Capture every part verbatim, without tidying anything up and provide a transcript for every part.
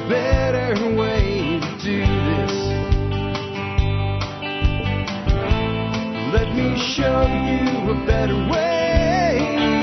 better way to do this. Let me show you a better way.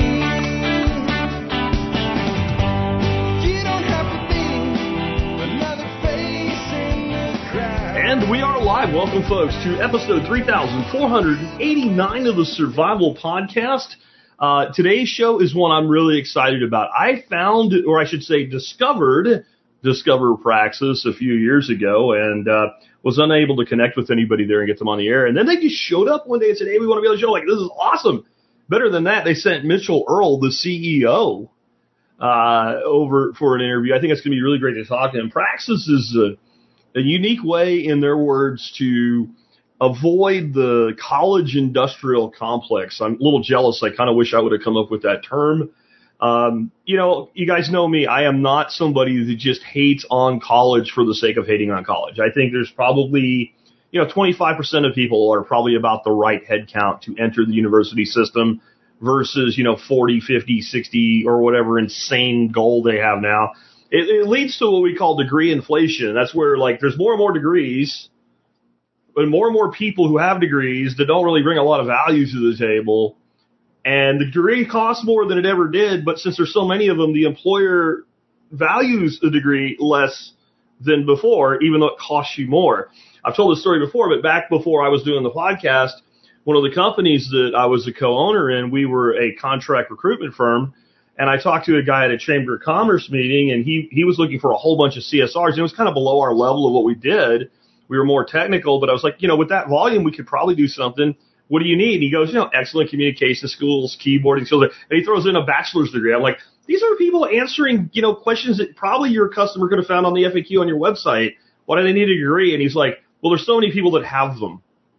You don't have to be another face in the crowd. And we are live. Welcome, folks, to episode three thousand four hundred eighty-nine of the Survival Podcast. Uh, today's show is one I'm really excited about. I found, or I should say discovered, Discover Praxis a few years ago and uh, was unable to connect with anybody there and get them on the air. And then they just showed up one day and said, hey, we want to be on the show. Like, this is awesome. Better than that, they sent Mitchell Earl, the C E O, uh, over for an interview. I think it's going to be really great to talk to him. Praxis is a, a unique way, in their words, to avoid the college industrial complex. I'm a little jealous. I kind of wish I would have come up with that term. Um, you know, you guys know me. I am not somebody that just hates on college for the sake of hating on college. I think there's probably, you know, twenty-five percent of people are probably about the right head count to enter the university system versus, you know, forty, fifty, sixty or whatever insane goal they have now. It, it leads to what we call degree inflation. That's where, like, there's more and more degrees, but more and more people who have degrees that don't really bring a lot of value to the table. And the degree costs more than it ever did, but since there's so many of them, the employer values the degree less than before, even though it costs you more. I've told this story before, but back before I was doing the podcast, one of the companies that I was a co-owner in, we were a contract recruitment firm, and I talked to a guy at a Chamber of Commerce meeting, and he, he was looking for a whole bunch of C S Rs, and it was kind of below our level of what we did. We were more technical, but I was like, you know, with that volume, we could probably do something. What do you need? And he goes, you know, excellent communication skills, keyboarding skills. And he throws in a bachelor's degree. I'm like, these are people answering, you know, questions that probably your customer could have found on the F A Q on your website. Why do they need a degree? And he's like, well, there's so many people that have them.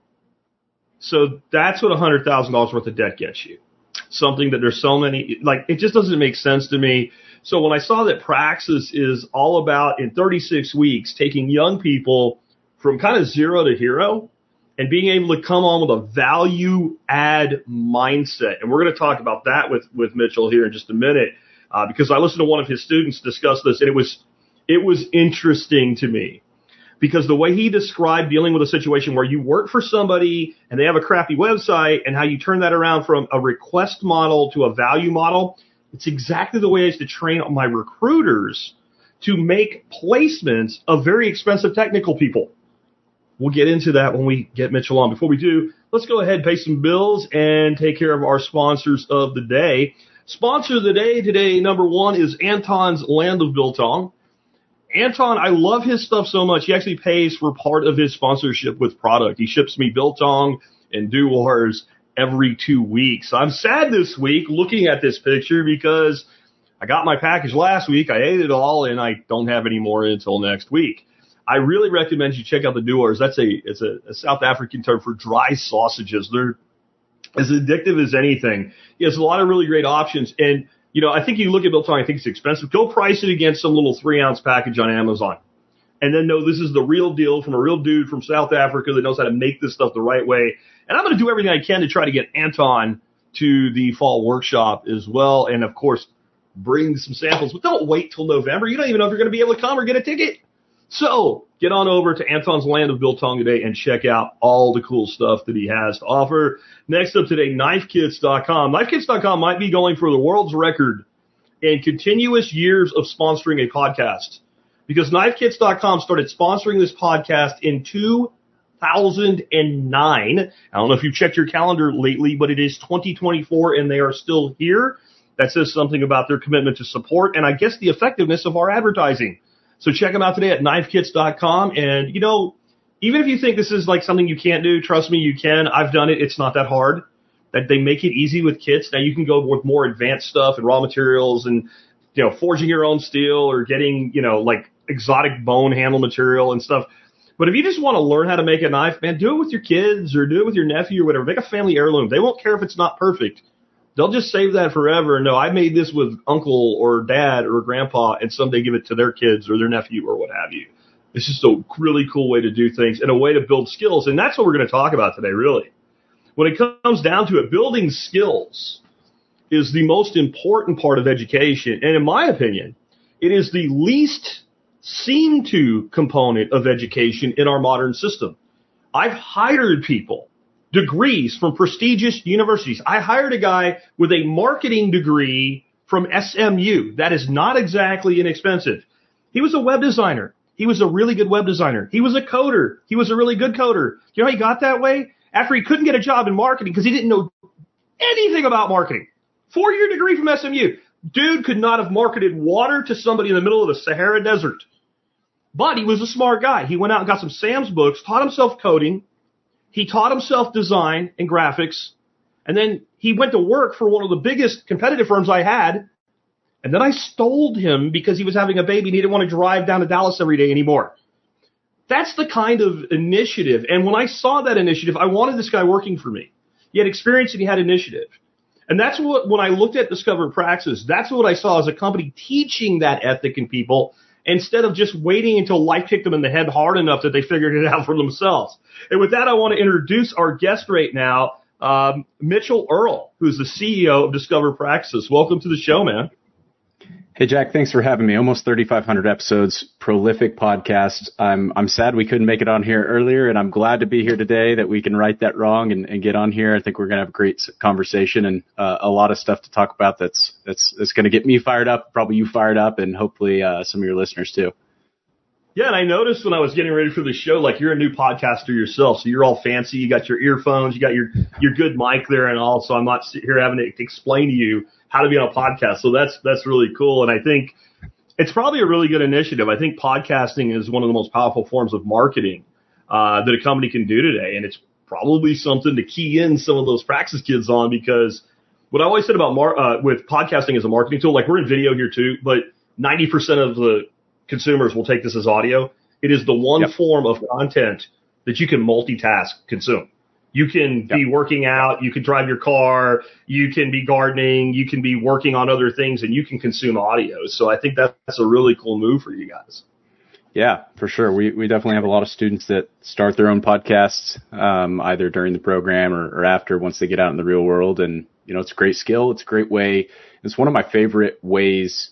So that's what one hundred thousand dollars worth of debt gets you. Something that there's so many, like, it just doesn't make sense to me. So when I saw that Praxis is all about, in thirty-six weeks, taking young people from kind of zero to hero, and being able to come on with a value add mindset. And we're going to talk about that with, with Mitchell here in just a minute, uh, because I listened to one of his students discuss this, and it was, it was interesting to me because the way he described dealing with a situation where you work for somebody and they have a crappy website and how you turn that around from a request model to a value model, it's exactly the way I used to train my recruiters to make placements of very expensive technical people. We'll get into that when we get Mitchell on. Before we do, let's go ahead and pay some bills and take care of our sponsors of the day. Sponsor of the day today, number one, is Anton's Land of Biltong. Anton, I love his stuff so much. He actually pays for part of his sponsorship with product. He ships me Biltong and Dewars every two weeks. I'm sad this week looking at this picture because I got my package last week. I ate it all, and I don't have any more until next week. I really recommend you check out the Dewars. That's a it's a, a South African term for dry sausages. They're as addictive as anything. He has a lot of really great options. And, you know, I think you look at Biltong, I think it's expensive. Go price it against some little three-ounce package on Amazon. And then know this is the real deal from a real dude from South Africa that knows how to make this stuff the right way. And I'm going to do everything I can to try to get Anton to the fall workshop as well. And, of course, bring some samples. But don't wait till November. You don't even know if you're going to be able to come or get a ticket. So get on over to Anton's Land of Biltong today and check out all the cool stuff that he has to offer. Next up today, knife kits dot com. knife kits dot com might be going for the world's record in continuous years of sponsoring a podcast, because knife kits dot com started sponsoring this podcast in two thousand nine. I don't know if you've checked your calendar lately, but it is twenty twenty-four and they are still here. That says something about their commitment to support and I guess the effectiveness of our advertising. So check them out today at knife kits dot com. And, you know, even if you think this is like something you can't do, trust me, you can. I've done it. It's not that hard. That they make it easy with kits. Now you can go with more advanced stuff and raw materials and, you know, forging your own steel or getting, you know, like exotic bone handle material and stuff. But if you just want to learn how to make a knife, man, do it with your kids or do it with your nephew or whatever. Make a family heirloom. They won't care if it's not perfect. They'll just save that forever. No, I made this with uncle or dad or grandpa, and someday give it to their kids or their nephew or what have you. It's just a really cool way to do things and a way to build skills. And that's what we're going to talk about today, really. When it comes down to it, building skills is the most important part of education. And in my opinion, it is the least seem to component of education in our modern system. I've hired people, degrees from prestigious universities. I hired a guy with a marketing degree from S M U. That is not exactly inexpensive. He was a web designer. He was a really good web designer. He was a coder. He was a really good coder. You know how he got that way? After he couldn't get a job in marketing because he didn't know anything about marketing. Four-year degree from S M U. Dude could not have marketed water to somebody in the middle of the Sahara Desert. But he was a smart guy. He went out and got some Sam's books, taught himself coding. He taught himself design and graphics. And then he went to work for one of the biggest competitive firms I had. And then I stole him because he was having a baby and he didn't want to drive down to Dallas every day anymore. That's the kind of initiative. And when I saw that initiative, I wanted this guy working for me. He had experience and he had initiative. And that's what, when I looked at Discover Praxis, that's what I saw as a company teaching that ethic in people instead of just waiting until life kicked them in the head hard enough that they figured it out for themselves. And with that, I want to introduce our guest right now, um, Mitchell Earl, who's the C E O of Discover Praxis. Welcome to the show, man. Hey, Jack, thanks for having me. Almost thirty-five hundred episodes, prolific podcast. I'm I'm sad we couldn't make it on here earlier, and I'm glad to be here today that we can right that wrong and, and get on here. I think we're going to have a great conversation and uh, a lot of stuff to talk about that's that's that's going to get me fired up, probably you fired up, and hopefully uh, some of your listeners too. Yeah, and I noticed when I was getting ready for the show, like you're a new podcaster yourself, so you're all fancy. You got your earphones, you got your your good mic there and all, so I'm not here having to explain to you how to be on a podcast. So that's that's really cool. And I think it's probably a really good initiative. I think podcasting is one of the most powerful forms of marketing uh, that a company can do today. And it's probably something to key in some of those Praxis kids on, because what I always said about mar- uh, with podcasting as a marketing tool, like we're in video here too, but ninety percent of the consumers will take this as audio. It is the one yep. form of content that you can multitask consume. You can be yep. working out, you can drive your car, you can be gardening, you can be working on other things, and you can consume audio. So I think that's a really cool move for you guys. Yeah, for sure. We we definitely have a lot of students that start their own podcasts, um, either during the program or, or after, once they get out in the real world. And, you know, it's a great skill. It's a great way. It's one of my favorite ways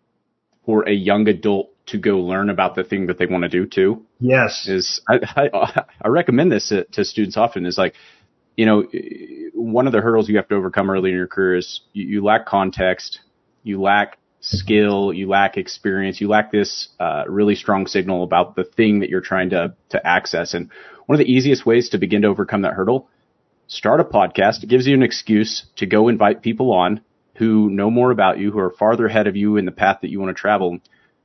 for a young adult to go learn about the thing that they want to do too. Yes. Is I, I, I recommend this to, to students often is like, you know, one of the hurdles you have to overcome early in your career is you, you lack context, you lack skill, you lack experience, you lack this uh, really strong signal about the thing that you're trying to, to access. And one of the easiest ways to begin to overcome that hurdle, start a podcast. It gives you an excuse to go invite people on who know more about you, who are farther ahead of you in the path that you want to travel.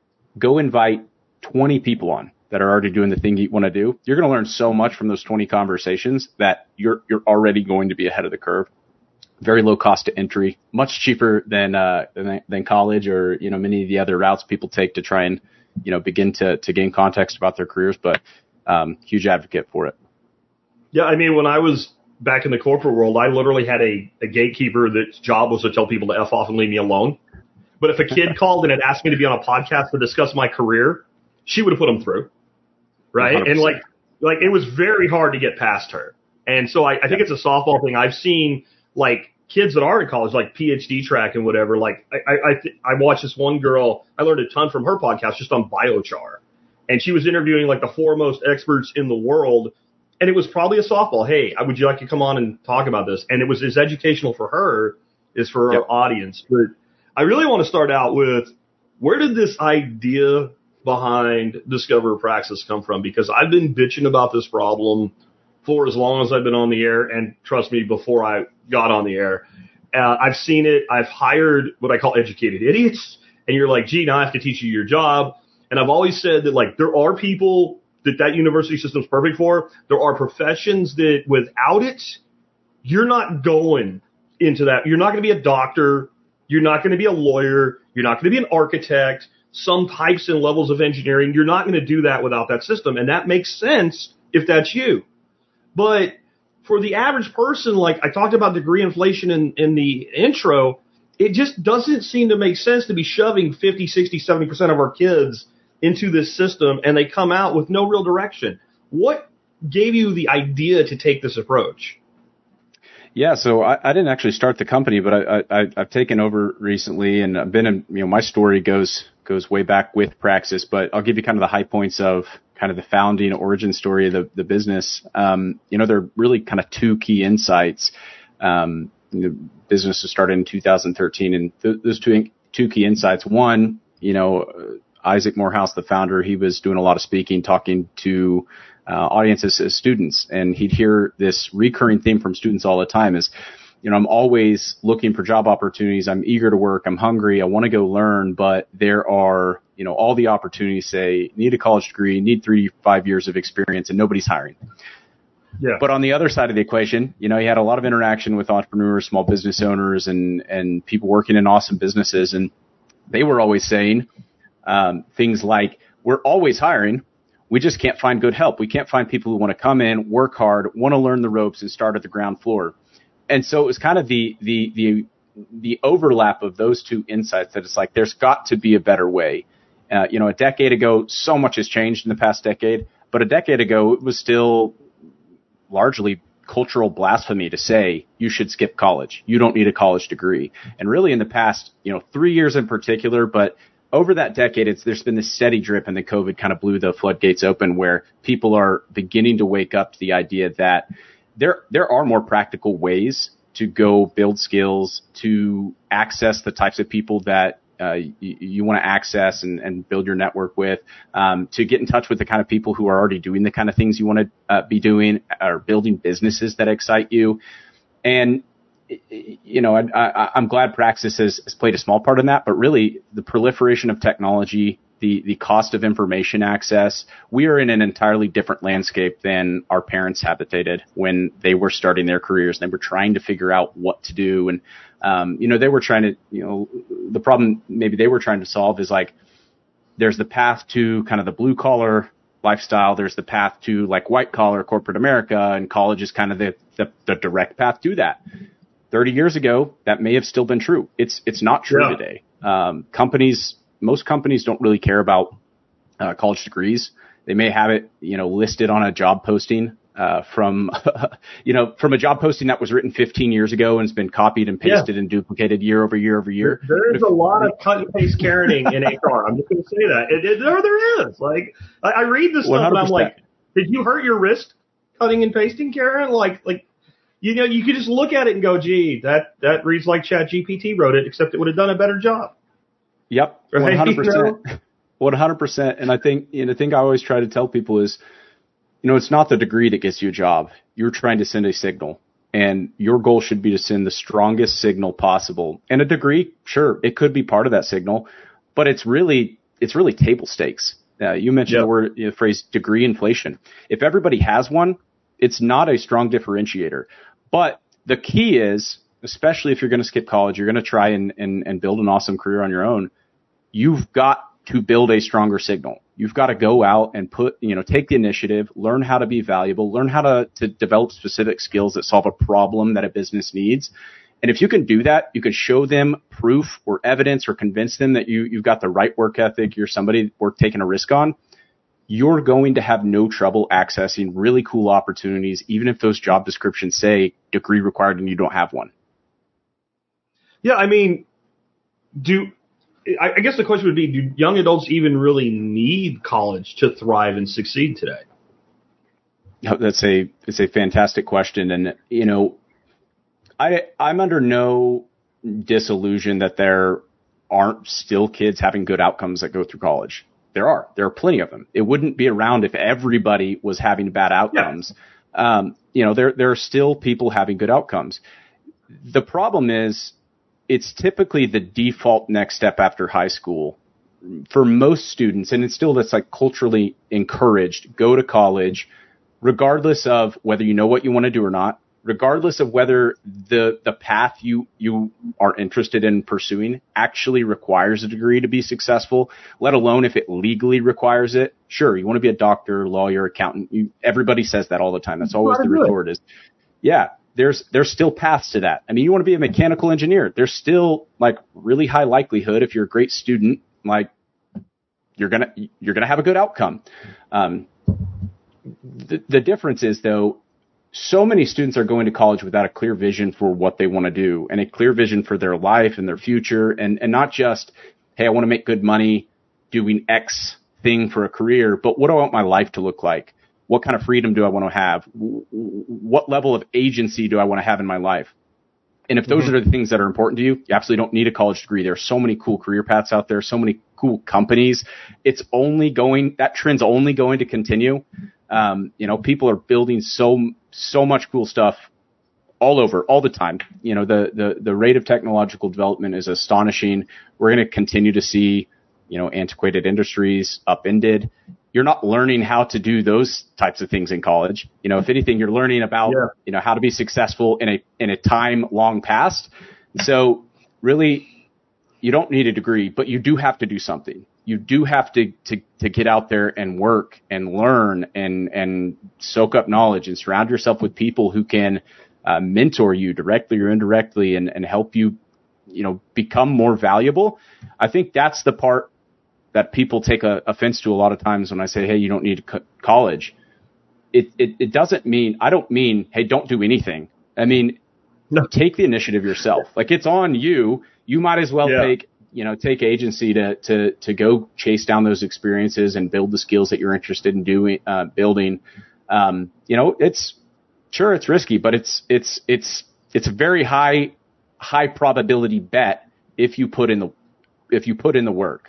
Go invite twenty people on that are already doing the thing you want to do. You're going to learn so much from those twenty conversations that you're you're already going to be ahead of the curve. Very low cost to entry, much cheaper than uh than, than college or, you know, many of the other routes people take to try and, you know, begin to to gain context about their careers. But um, huge advocate for it. Yeah, I mean, when I was back in the corporate world, I literally had a, a gatekeeper that's job was to tell people to F off and leave me alone. But if a kid called and had asked me to be on a podcast to discuss my career, she would have put them through, right? one hundred percent. And like, like it was very hard to get past her. And so I, I think yeah. it's a softball thing. I've seen like kids that are in college, like PhD track and whatever. Like I, I, I, th- I watched this one girl. I learned a ton from her podcast just on biochar, and she was interviewing like the foremost experts in the world. And it was probably a softball. Hey, would you like to come on and talk about this? And it was as educational for her as for yep. our audience. But I really want to start out with, where did this idea behind Discover Praxis come from? Because I've been bitching about this problem for as long as I've been on the air, and trust me, before I got on the air. Uh, I've seen it. I've hired what I call educated idiots, and you're like, gee, now I have to teach you your job. And I've always said that, like, there are people that that university system's perfect for. There are professions that without it, you're not going into that. You're not going to be a doctor. You're not going to be a lawyer. You're not going to be an architect, some types and levels of engineering. You're not going to do that without that system. And that makes sense if that's you. But for the average person, like I talked about degree inflation in, in the intro, it just doesn't seem to make sense to be shoving fifty, sixty, seventy percent of our kids into this system and they come out with no real direction. What gave you the idea to take this approach? Yeah, so I, I didn't actually start the company, but I, I, I've taken over recently, and I've been in, you know, my story goes goes way back with Praxis, but I'll give you kind of the high points of kind of the founding origin story of the, the business. Um, you know, there are really kind of two key insights. Um, the business was started in two thousand thirteen, and th- those two, two key insights. One, you know, Isaac Morehouse, the founder, he was doing a lot of speaking, talking to uh, audiences as students, and he'd hear this recurring theme from students all the time is, you know, I'm always looking for job opportunities. I'm eager to work. I'm hungry. I want to go learn, but there are, you know, all the opportunities say need a college degree, need three to five years of experience, and nobody's hiring. Yeah. But on the other side of the equation, you know, he had a lot of interaction with entrepreneurs, small business owners, and, and people working in awesome businesses. And they were always saying um, things like, we're always hiring. We just can't find good help. We can't find people who want to come in, work hard, want to learn the ropes, and start at the ground floor. And so it was kind of the, the, the, the overlap of those two insights that it's like, there's got to be a better way. Uh, you know, a decade ago, so much has changed in the past decade, but a decade ago, it was still largely cultural blasphemy to say you should skip college. You don't need a college degree. And really in the past, you know, three years in particular, but over that decade, it's, there's been this steady drip, and the COVID kind of blew the floodgates open where people are beginning to wake up to the idea that there, there are more practical ways to go build skills, to access the types of people that Uh, you, you want to access and, and build your network with, um, to get in touch with the kind of people who are already doing the kind of things you want to uh, be doing, or building businesses that excite you. And, you know, I, I, I'm glad Praxis has, has played a small part in that, but really the proliferation of technology, the, the cost of information access, we are in an entirely different landscape than our parents habitated when they were starting their careers. They were trying to figure out what to do. And, um, you know, they were trying to, you know, the problem maybe they were trying to solve is like, there's the path to kind of the blue collar lifestyle. There's the path to like white collar corporate America, and college is kind of the, the, the direct path to that. thirty years ago, that may have still been true. It's, it's not true Yeah. today. Um, companies, most companies don't really care about uh, college degrees. They may have it, you know, listed on a job posting uh, from, you know, from a job posting that was written fifteen years ago and has been copied and pasted yeah. and duplicated year over year over year. There is a lot of cut and paste Karening in H R. I'm just going to say that. It, it, there, there is. Like, I, I read this stuff one hundred percent. And I'm like, did you hurt your wrist cutting and pasting, Karen? Like, like, you know, you could just look at it and go, gee, that, that reads like ChatGPT wrote it, except it would have done a better job. Yep, one hundred percent. one hundred percent. And I think, you know, the thing I always try to tell people is, you know, it's not the degree that gets you a job. You're trying to send a signal, and your goal should be to send the strongest signal possible. And a degree, sure, it could be part of that signal, but it's really, it's really table stakes. Uh, you mentioned yep. the word, you know, phrase degree inflation. If everybody has one, it's not a strong differentiator. But the key is, especially if you're going to skip college, you're going to try and, and, and build an awesome career on your own. You've got to build a stronger signal. You've got to go out and put, you know, take the initiative, learn how to be valuable, learn how to, to develop specific skills that solve a problem that a business needs. And if you can do that, you can show them proof or evidence or convince them that you, you've got the right work ethic, you're somebody worth taking a risk on. You're going to have no trouble accessing really cool opportunities, even if those job descriptions say degree required and you don't have one. Yeah, I mean, do I, I guess the question would be, do young adults even really need college to thrive and succeed today? That's a it's a fantastic question, and you know, I I'm under no disillusion that there aren't still kids having good outcomes that go through college. There are. There are plenty of them. It wouldn't be around if everybody was having bad outcomes. Yeah. Um, you know, there there are still people having good outcomes. The problem is, it's typically the default next step after high school for most students, and it's still that's like culturally encouraged. Go to college, regardless of whether you know what you want to do or not, regardless of whether the the path you you are interested in pursuing actually requires a degree to be successful, let alone if it legally requires it. Sure, you want to be a doctor, lawyer, accountant. You, everybody says that all the time. That's always the retort is, yeah. There's, there's still paths to that. I mean, you want to be a mechanical engineer. There's still like really high likelihood if you're a great student, like you're going to, you're going to have a good outcome. Um, the, the difference is though, so many students are going to college without a clear vision for what they want to do and a clear vision for their life and their future. And, and not just, hey, I want to make good money. doing X thing for a career, but what do I want my life to look like? What kind of freedom do I want to have? What level of agency do I want to have in my life? And if those mm-hmm. are the things that are important to you, you absolutely don't need a college degree. There are so many cool career paths out there, so many cool companies. It's only going, that trend's only going to continue. Um, you know, people are building so, so much cool stuff all over, all the time. You know, the, the, the rate of technological development is astonishing. We're going to continue to see, you know, antiquated industries upended. You're not learning how to do those types of things in college. You know, if anything, you're learning about, yeah. you know, how to be successful in a, in a time long past. So really, you don't need a degree, but you do have to do something. You do have to, to, to get out there and work and learn and, and soak up knowledge and surround yourself with people who can uh, mentor you directly or indirectly and, and help you, you know, become more valuable. I think that's the part that people take a, offense to a lot of times when I say, hey, you don't need co- college. It, it it doesn't mean, I don't mean, hey, don't do anything. I mean, no. Take the initiative yourself. Like, it's on you. You might as well yeah. take, you know, take agency to, to, to go chase down those experiences and build the skills that you're interested in doing, uh, building. Um, you know, it's, sure, it's risky, but it's, it's, it's, it's a very high, high probability bet if you put in the, if you put in the work.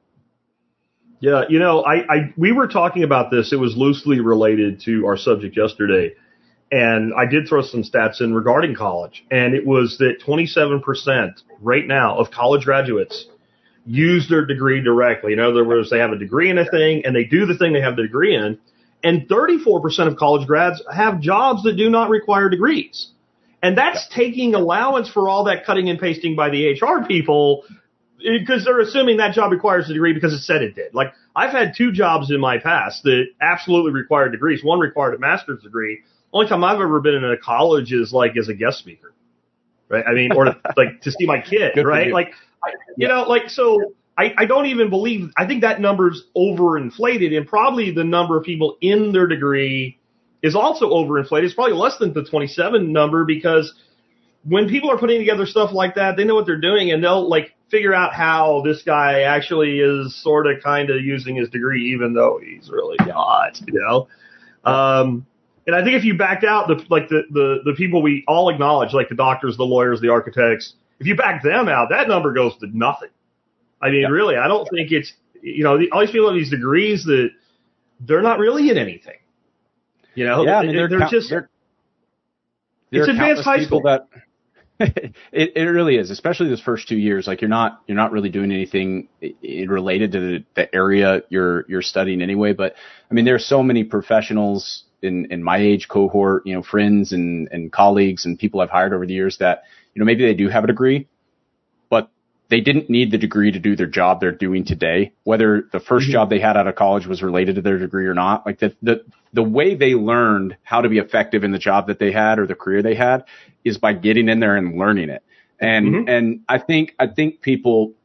Yeah, you know, I, I we were talking about this. It was loosely related to our subject yesterday, and I did throw some stats in regarding college, and it was that twenty-seven percent right now of college graduates use their degree directly. In other words, they have a degree in a thing, and they do the thing they have the degree in, and thirty-four percent of college grads have jobs that do not require degrees. And that's taking allowance for all that cutting and pasting by the H R people, because they're assuming that job requires a degree because it said it did. Like, I've had two jobs in my past that absolutely required degrees. One required a master's degree. Only time I've ever been in a college is like as a guest speaker, right? I mean, or like to see my kid, Good right? Like, I, you yeah. know, like, so I, I don't even believe, I think that number's overinflated, and probably the number of people in their degree is also overinflated. It's probably less than the twenty-seven number, because when people are putting together stuff like that, they know what they're doing, and they'll like figure out how this guy actually is sort of kind of using his degree, even though he's really not, you know? Um, and I think if you backed out the, like the, the, the people we all acknowledge, like the doctors, the lawyers, the architects, if you back them out, that number goes to nothing. I mean, yeah. really, I don't think it's, you know, the, all these people have these degrees that they're not really in anything. You know, yeah, I mean, they're, they're count, just, they're, it's advanced high school. That, it, it really is, especially those first two years. Like, you're not you're not really doing anything related to the, the area you're you're studying anyway. But I mean, there are so many professionals in, in my age cohort, you know, friends and, and colleagues and people I've hired over the years that, you know, maybe they do have a degree, but they didn't need the degree to do their job they're doing today, whether the first mm-hmm. job they had out of college was related to their degree or not. Like, the, the, the way they learned how to be effective in the job that they had or the career they had is by getting in there and learning it. And, mm-hmm. and I think, I think people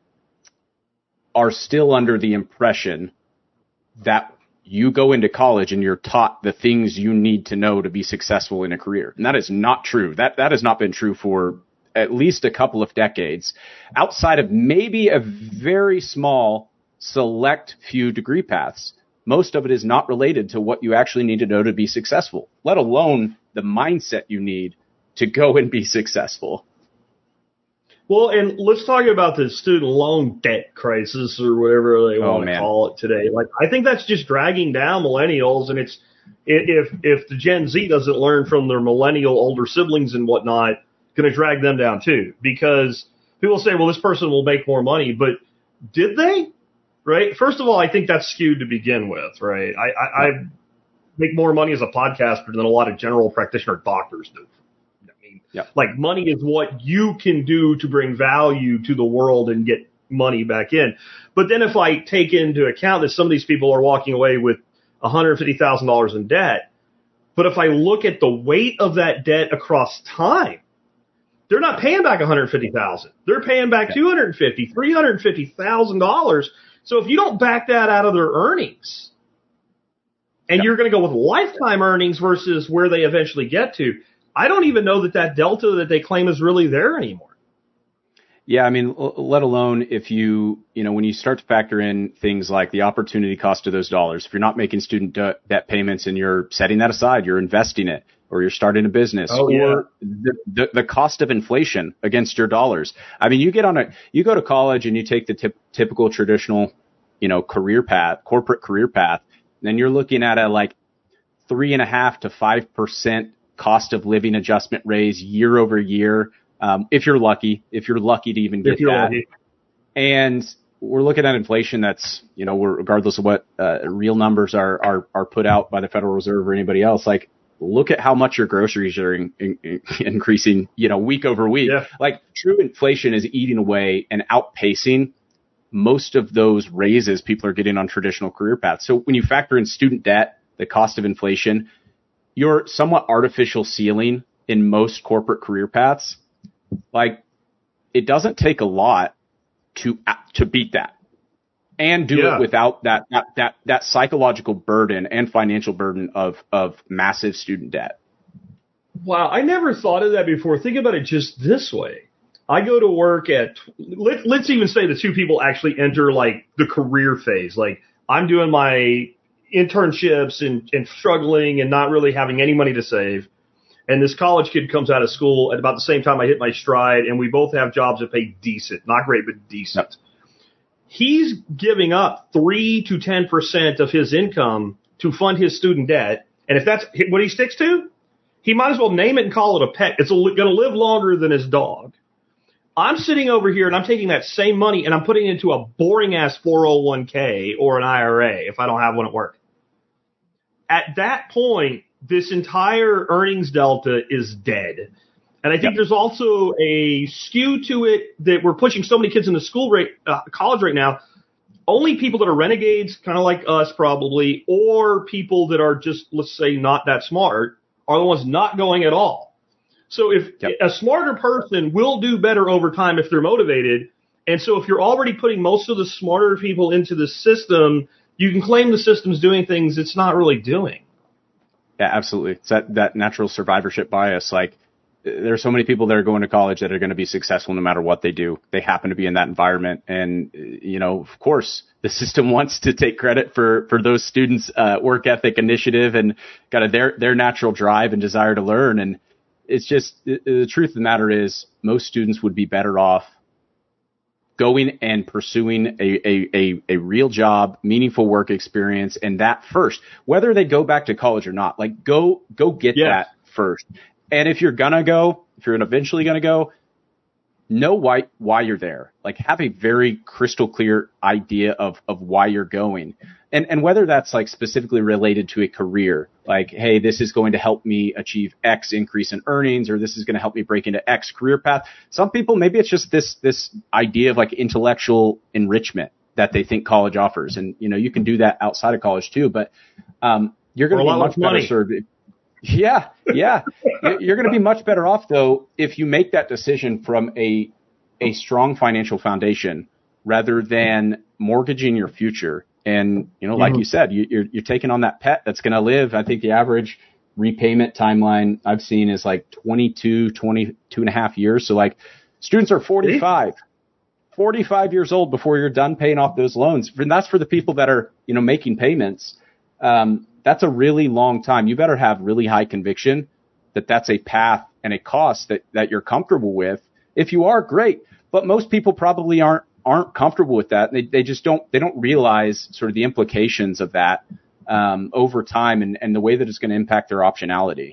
are still under the impression that you go into college and you're taught the things you need to know to be successful in a career. And that is not true. That, that has not been true for at least a couple of decades, outside of maybe a very small select few degree paths. Most of it is not related to what you actually need to know to be successful, let alone the mindset you need to go and be successful. Well, and let's talk about the student loan debt crisis, or whatever they want oh, to call it today. Like, I think that's just dragging down millennials, and it's if if the Gen Z doesn't learn from their millennial older siblings and whatnot, going to drag them down too. Because people say, well, this person will make more money, but did they? Right? First of all, I think that's skewed to begin with, right? I, I, I make more money as a podcaster than a lot of general practitioner doctors do. I mean, yeah. like, money is what you can do to bring value to the world and get money back in. But then if I take into account that some of these people are walking away with one hundred fifty thousand dollars in debt, but if I look at the weight of that debt across time, they're not paying back one hundred fifty thousand dollars. They're paying back two hundred fifty thousand dollars, three hundred fifty thousand dollars. So if you don't back that out of their earnings, and yeah. you're going to go with lifetime earnings versus where they eventually get to, I don't even know that that delta that they claim is really there anymore. Yeah, I mean, l- let alone if you, you know, when you start to factor in things like the opportunity cost of those dollars, if you're not making student de- debt payments and you're setting that aside, you're investing it, or you're starting a business, Oh, or yeah. the, the, the cost of inflation against your dollars. I mean, you get on a, you go to college and you take the tip, typical traditional, you know, career path, corporate career path, then you're looking at a like three and a half to five percent cost of living adjustment raise year over year. Um, if you're lucky, if you're lucky to even get If you're that. lucky. And we're looking at inflation that's, you know, we're, regardless of what uh, real numbers are, are are put out by the Federal Reserve or anybody else, like look at how much your groceries are in, in, in, increasing, you know, week over week. Yeah. Like true inflation is eating away and outpacing most of those raises people are getting on traditional career paths. So when you factor in student debt, the cost of inflation, your somewhat artificial ceiling in most corporate career paths, like it doesn't take a lot to to beat that and do Yeah. it without that, that that that psychological burden and financial burden of of massive student debt. Wow, I never thought of that before. Think about it just this way. I go to work at, let, let's even say the two people actually enter like the career phase. Like I'm doing my internships and, and struggling and not really having any money to save. And this college kid comes out of school at about the same time I hit my stride, and we both have jobs that pay decent. Not great, but decent. Yep. He's giving up three to ten percent of his income to fund his student debt. And if that's what he sticks to, he might as well name it and call it a pet. It's going to live longer than his dog. I'm sitting over here and I'm taking that same money and I'm putting it into a boring ass four oh one k or an I R A if I don't have one at work. At that point, this entire earnings delta is dead. And I think Yep. there's also a skew to it that we're pushing so many kids into school rate, uh, college right now. Only people that are renegades, kind of like us probably, or people that are just, let's say, not that smart, are the ones not going at all. So if Yep. a smarter person will do better over time if they're motivated. And so if you're already putting most of the smarter people into the system, you can claim the system's doing things it's not really doing. Yeah, absolutely. It's that, that natural survivorship bias. Like there are so many people that are going to college that are going to be successful no matter what they do. They happen to be in that environment. And, you know, of course, the system wants to take credit for, for those students' uh, work ethic, initiative, and kind of their, their natural drive and desire to learn. And it's just the, the truth of the matter is most students would be better off going and pursuing a, a, a, a real job, meaningful work experience, and that first, whether they go back to college or not, like go, go get Yes. that first. And if you're gonna go, if you're eventually gonna go, know why, why you're there. Like have a very crystal clear idea of, of why you're going. And, and whether that's like specifically related to a career, like, hey, this is going to help me achieve X increase in earnings, or this is going to help me break into X career path. Some people, maybe it's just this, this idea of like intellectual enrichment that they think college offers. And, you know, you can do that outside of college too, but, um, you're going For to a be lot much less better money. served. Yeah. Yeah. You're going to be much better off though, if you make that decision from a, a strong financial foundation rather than mortgaging your future. And, you know, like Mhm. you said, you, you're, you're taking on that pet that's going to live. I think the average repayment timeline I've seen is like twenty-two, twenty-two and a half years. So like students are forty-five, forty-five years old before you're done paying off those loans. And that's for the people that are, you know, making payments. Um, that's a really long time. You better have really high conviction that that's a path and a cost that, that you're comfortable with. If you are, great. But most people probably aren't, aren't comfortable with that. They, they just don't, they don't realize sort of the implications of that, um, over time and, and the way that it's going to impact their optionality.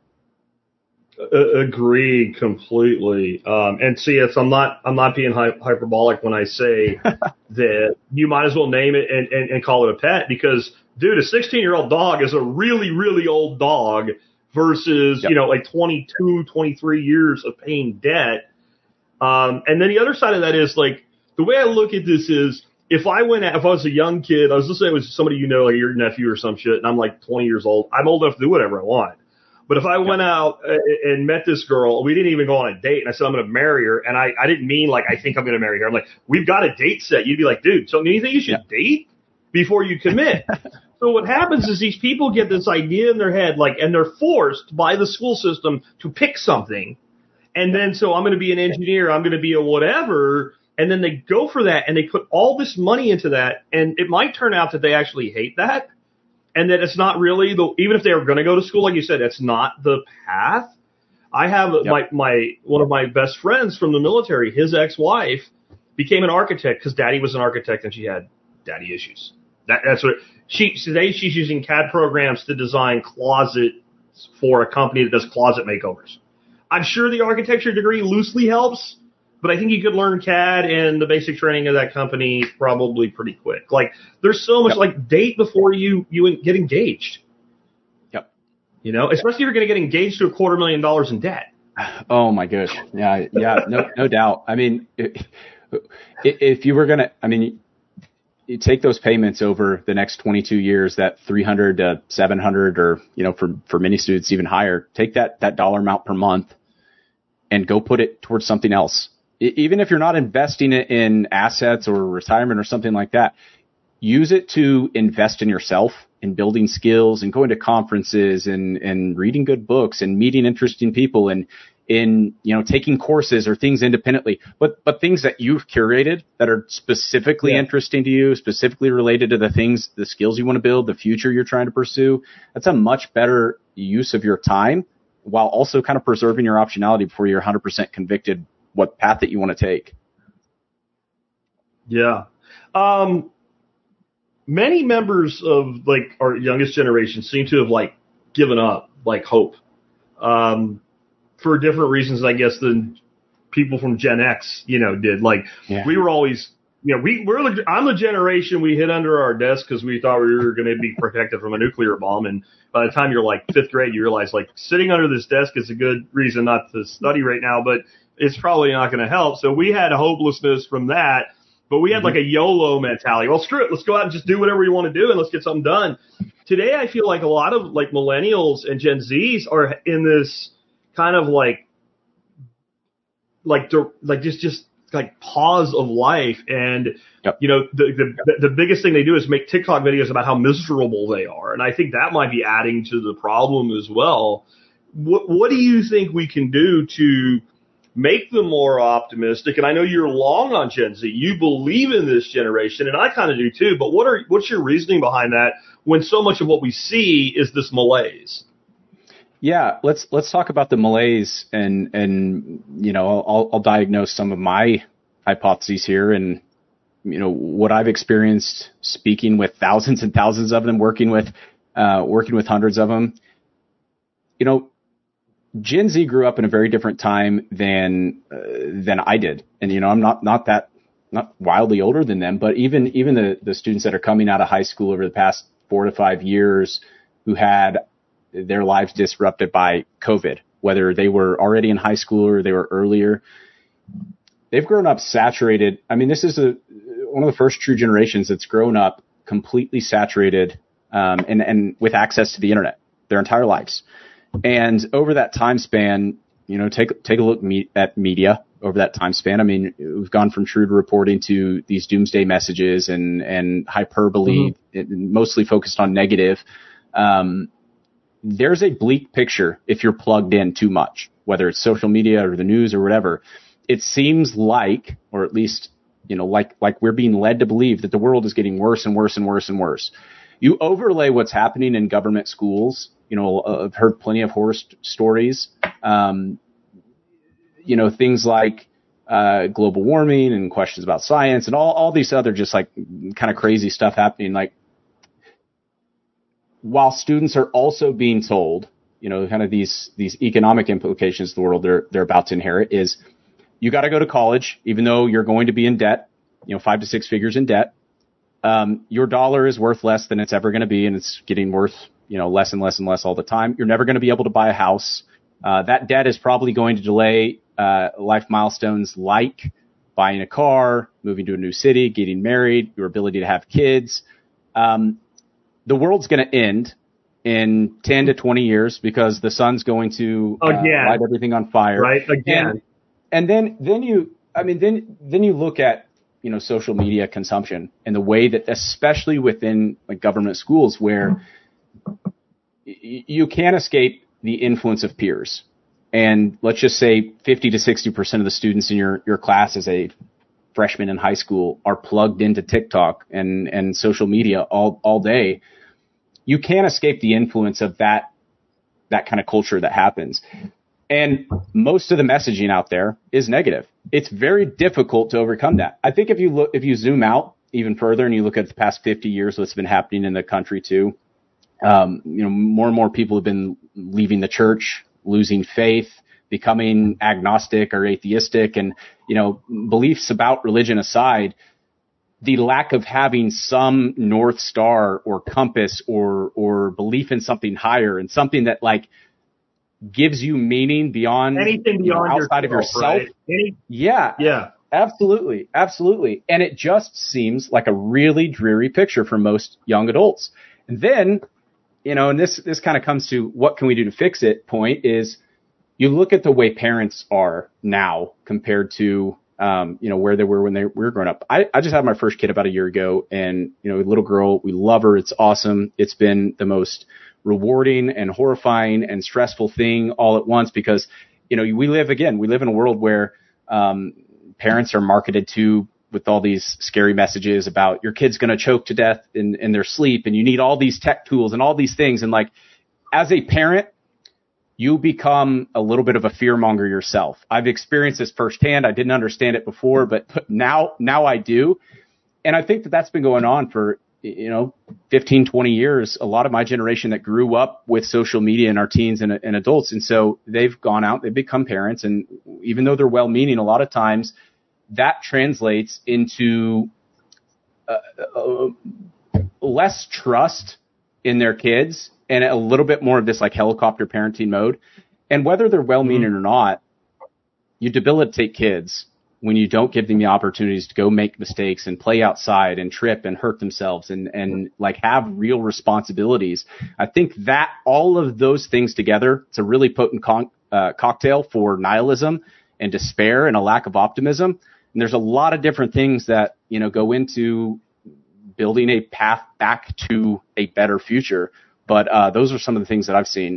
Uh, agreed completely. Um, and see, if I'm not, I'm not being hy- hyperbolic when I say that you might as well name it and, and, and call it a pet because, dude, a sixteen year old dog is a really, really old dog versus, Yep. you know, like twenty-two, twenty-three years of paying debt. Um, and then the other side of that is like, the way I look at this is if I went, if I was a young kid, I was listening with somebody, you know, like your nephew or some shit, and I'm like twenty years old. I'm old enough to do whatever I want. But if I went out and met this girl, we didn't even go on a date, and I said, I'm going to marry her, and I, I didn't mean like, I think I'm going to marry her. I'm like, we've got a date set. You'd be like, dude, so you think you should Yeah. date before you commit? So what happens is these people get this idea in their head, like, and they're forced by the school system to pick something. And then, so I'm going to be an engineer, I'm going to be a whatever. And then they go for that and they put all this money into that. And it might turn out that they actually hate that. And that it's not really the, even if they were going to go to school, like you said, it's not the path. I have yep. my, my, one of my best friends from the military, his ex-wife became an architect because daddy was an architect and she had daddy issues. That, that's what she, today she's using C A D programs to design closets for a company that does closet makeovers. I'm sure the architecture degree loosely helps, but I think you could learn C A D and the basic training of that company probably pretty quick. Like, there's so much, yep. like, date before you, you get engaged. Yep. You know, especially if you're going to get engaged to a quarter million dollars in debt. Oh, my gosh. Yeah, yeah, no, no doubt. I mean, if, if you were going to, I mean, you take those payments over the next twenty-two years, that three hundred to seven hundred, or, you know, for, for many students, even higher, take that, that dollar amount per month and go put it towards something else. Even if you're not investing it in assets or retirement or something like that, use it to invest in yourself, in building skills and going to conferences and, and reading good books and meeting interesting people and in, you know, taking courses or things independently, but, but things that you've curated that are specifically yeah. interesting to you, specifically related to the things, the skills you want to build, the future you're trying to pursue. That's a much better use of your time while also kind of preserving your optionality before you're one hundred percent convicted what path that you want to take. Yeah. Um, many members of like our youngest generation seem to have like given up like hope, um, for different reasons, I guess, than people from Gen X, you know, did. Like yeah. we were always, you know, we we're the, I'm the generation we hid under our desk because we thought we were going to be protected from a nuclear bomb. And by the time you're like fifth grade, you realize like sitting under this desk is a good reason not to study right now, but it's probably not going to help. So we had a hopelessness from that, but we had mm-hmm. like a YOLO mentality. Well, screw it. Let's go out and just do whatever we want to do and let's get something done. Today, I feel like a lot of like millennials and Gen Zs are in this kind of like, like, like just, just like pause of life. And, yep. you know, the, the, the biggest thing they do is make TikTok videos about how miserable they are. And I think that might be adding to the problem as well. What, what do you think we can do to make them more optimistic? And I know you're long on Gen Z. You believe in this generation, and I kind of do too. But what are what's your reasoning behind that when so much of what we see is this malaise? Yeah, let's let's talk about the malaise, and and you know I'll I'll diagnose some of my hypotheses here, and you know what I've experienced speaking with thousands and thousands of them, working with uh, working with hundreds of them. You know, Gen Z grew up in a very different time than uh, than I did, and you know I'm not not that not wildly older than them, but even even the the students that are coming out of high school over the past four to five years who had their lives disrupted by COVID, whether they were already in high school or they were earlier, they've grown up saturated. I mean, this is a one of the first true generations that's grown up completely saturated um, and and with access to the internet their entire lives. And over that time span, you know, take take a look me- at media over that time span. I mean, we've gone from true reporting to these doomsday messages and and hyperbole, mm-hmm. mostly focused on negative. Um, there's a bleak picture if you're plugged in too much, whether it's social media or the news or whatever. It seems like, or at least, you know, like like we're being led to believe that the world is getting worse and worse and worse and worse. You overlay what's happening in government schools. You know, I've heard plenty of horror st- stories. Um, you know, things like uh, global warming and questions about science and all, all these other just like kind of crazy stuff happening. Like, while students are also being told, you know, kind of these these economic implications of the world they're they're about to inherit is you got to go to college, even though you're going to be in debt, you know, five to six figures in debt. Um, your dollar is worth less than it's ever going to be, and it's getting worth, you know, less and less and less all the time. You're never going to be able to buy a house. Uh, that debt is probably going to delay uh, life milestones like buying a car, moving to a new city, getting married, your ability to have kids. Um, the world's going to end in ten to twenty years because the sun's going to uh, light everything on fire. Right, again. And, and then, then you, I mean, then, then you look at, you know, social media consumption and the way that, especially within like government schools, where y- you can't escape the influence of peers. and let's just say fifty to sixty percent of the students in your, your class as a freshman in high school are plugged into TikTok and, and social media all, all day, you can't escape the influence of that, that kind of culture that happens. And most of the messaging out there is negative. It's very difficult to overcome that. I think if you look, if you zoom out even further and you look at the past fifty years, what's been happening in the country too, um, you know, more and more people have been leaving the church, losing faith, becoming agnostic or atheistic, and, you know, beliefs about religion aside, the lack of having some North Star or compass or, or belief in something higher and something that like gives you meaning beyond anything beyond you know, outside yourself, of yourself. right? Any, yeah. Yeah. Absolutely. Absolutely. And it just seems like a really dreary picture for most young adults. And then, you know, and this, this kind of comes to what can we do to fix it point is you look at the way parents are now compared to, um, you know, where they were when they were growing up. I, I just had my first kid about a year ago, and, you know, a little girl, we love her. It's awesome. It's been the most rewarding and horrifying and stressful thing all at once because, you know, we live, again, we live in a world where, um, parents are marketed to with all these scary messages about your kid's going to choke to death in, in their sleep, and you need all these tech tools and all these things. And like, as a parent, you become a little bit of a fear monger yourself. I've experienced this firsthand. I didn't understand it before, but now, now I do. And I think that that's been going on for, you know, fifteen, twenty years. A lot of my generation that grew up with social media and our teens and, and adults. And so they've gone out, they've become parents. And even though they're well-meaning, a lot of times that translates into uh, uh, less trust in their kids and a little bit more of this like helicopter parenting mode. And whether they're well-meaning mm-hmm. or not, you debilitate kids when you don't give them the opportunities to go make mistakes and play outside and trip and hurt themselves and, and like have real responsibilities. I think that all of those things together, it's a really potent con- uh, cocktail for nihilism and despair and a lack of optimism. And there's a lot of different things that, you know, go into building a path back to a better future. But uh, those are some of the things that I've seen.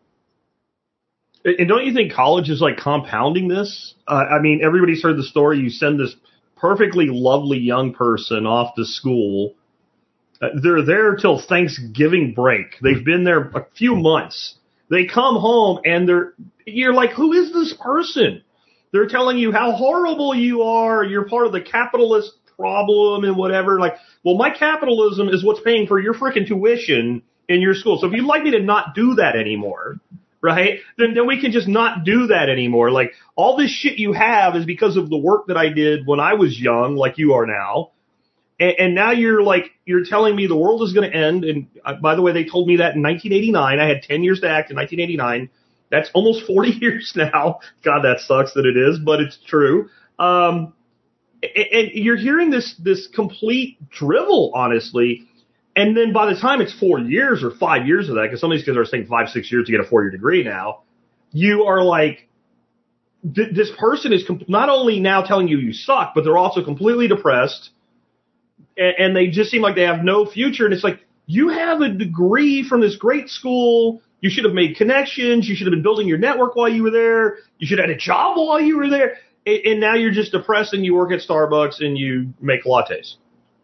And don't you think college is like compounding this? Uh, I mean, everybody's heard the story. You send this perfectly lovely young person off to school. Uh, they're there till Thanksgiving break. They've been there a few months. They come home and they're, you're like, who is this person? They're telling you how horrible you are. You're part of the capitalist problem and whatever. Like, well, my capitalism is what's paying for your freaking tuition in your school. So if you'd like me to not do that anymore, right, then, then we can just not do that anymore. Like, all this shit you have is because of the work that I did when I was young, like you are now. And, and now you're like, you're telling me the world is going to end. And uh, by the way, they told me that in nineteen eighty-nine. I had ten years to act in nineteen eighty-nine. That's almost forty years now. God, that sucks that it is, but it's true. Um, and, and you're hearing this, this complete drivel, honestly. And then by the time it's four years or five years of that, because some of these kids are saying five, six years to get a four-year degree now, you are like, th- this person is com- not only now telling you you suck, but they're also completely depressed, and, and they just seem like they have no future. And it's like, you have a degree from this great school. You should have made connections. You should have been building your network while you were there. You should have had a job while you were there. And, and now you're just depressed and you work at Starbucks and you make lattes.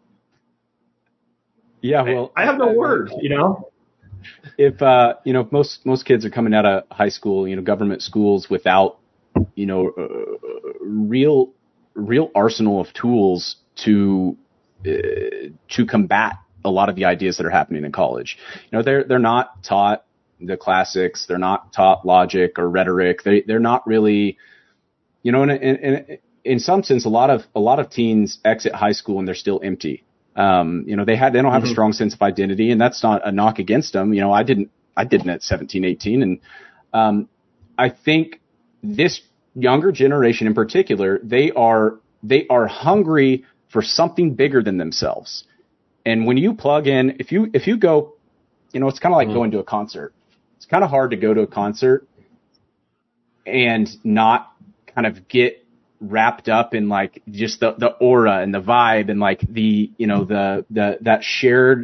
Yeah, well, I have no words, you know. If uh, you know, most most kids are coming out of high school, you know, government schools without, you know, uh, real real arsenal of tools to uh, to combat a lot of the ideas that are happening in college. You know, they're they're not taught the classics, they're not taught logic or rhetoric. They they're not really, you know, in in, in in some sense, a lot of a lot of teens exit high school and they're still empty. Um, you know, they had, they don't have mm-hmm. a strong sense of identity, and that's not a knock against them. You know, I didn't, I didn't at seventeen, eighteen. And, um, I think this younger generation in particular, they are, they are hungry for something bigger than themselves. And when you plug in, if you, if you go, you know, it's kind of like mm-hmm. going to a concert. It's kind of hard to go to a concert and not kind of get wrapped up in like just the, the aura and the vibe and like the, you know, the, the, that shared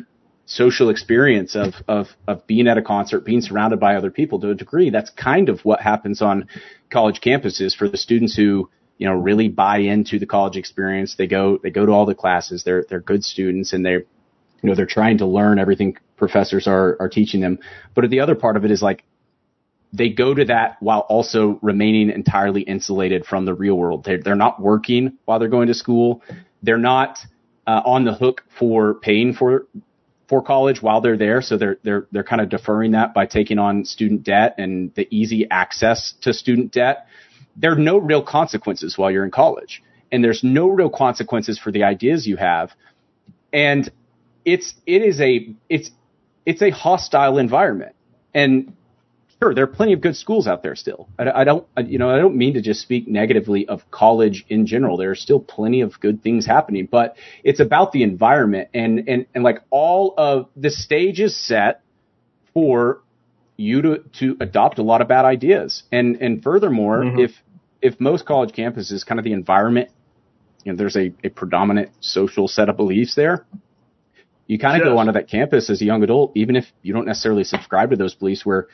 social experience of, of, of being at a concert, being surrounded by other people to a degree. That's kind of what happens on college campuses for the students who, you know, really buy into the college experience. They go, they go to all the classes. They're, they're good students, and they're, you know, they're trying to learn everything professors are, are teaching them. But the other part of it is like, they go to that while also remaining entirely insulated from the real world. They're, they're not working while they're going to school. They're not uh, on the hook for paying for for college while they're there. So they're they're they're kind of deferring that by taking on student debt and the easy access to student debt. There are no real consequences while you're in college, and there's no real consequences for the ideas you have. And it's it is a it's it's a hostile environment. And sure, there are plenty of good schools out there still. I, I don't, I, you know, I don't mean to just speak negatively of college in general. There are still plenty of good things happening, but it's about the environment, and, and, and like all of the stage is set for you to, to adopt a lot of bad ideas. And, and furthermore, mm-hmm. if, if most college campuses, kind of the environment, you know, there's a, a predominant social set of beliefs there. You kind of yes. go onto that campus as a young adult, even if you don't necessarily subscribe to those beliefs, where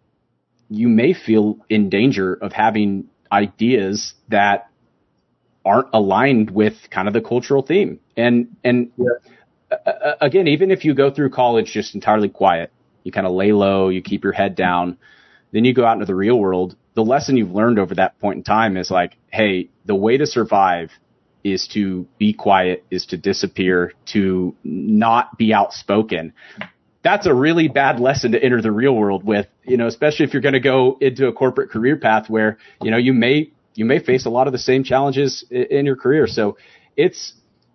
you may feel in danger of having ideas that aren't aligned with kind of the cultural theme. And, and yeah. uh, again, even if you go through college just entirely quiet, you kind of lay low, you keep your head down, then you go out into the real world. The lesson you've learned over that point in time is like, hey, the way to survive is to be quiet, is to disappear, to not be outspoken. That's a really bad lesson to enter the real world with, you know, especially if you're going to go into a corporate career path where, you know, you may, you may face a lot of the same challenges in, in your career. So it's,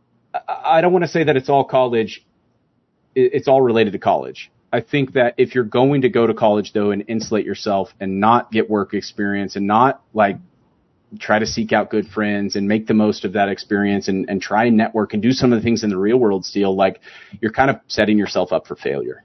I don't want to say that it's all college. It's all related to college. I think that if you're going to go to college though and insulate yourself and not get work experience and not like try to seek out good friends and make the most of that experience and, and try and network and do some of the things in the real world still, like you're kind of setting yourself up for failure.